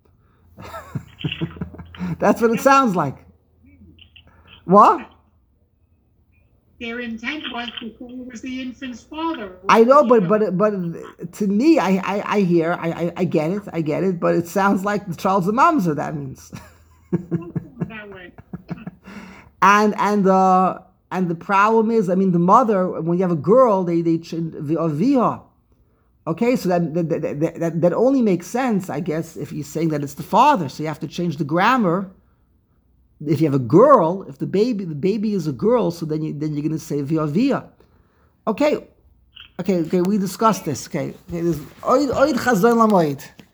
That's what it sounds like. What? Their intent was to say it was the infant's father. I know, but but but to me, I I, I hear, I, I I get it, I get it, but it sounds like the child's a mamzer. That means. That way. And and uh and the problem is, I mean, the mother, when you have a girl, they they viha. Okay, so that that, that that that only makes sense, I guess, if you're saying that it's the father. So you have to change the grammar. If you have a girl, if the baby the baby is a girl, so then you then you're going to say viha. Okay, okay, okay. We discussed this. Okay, okay. Oid oid chazon lamoid.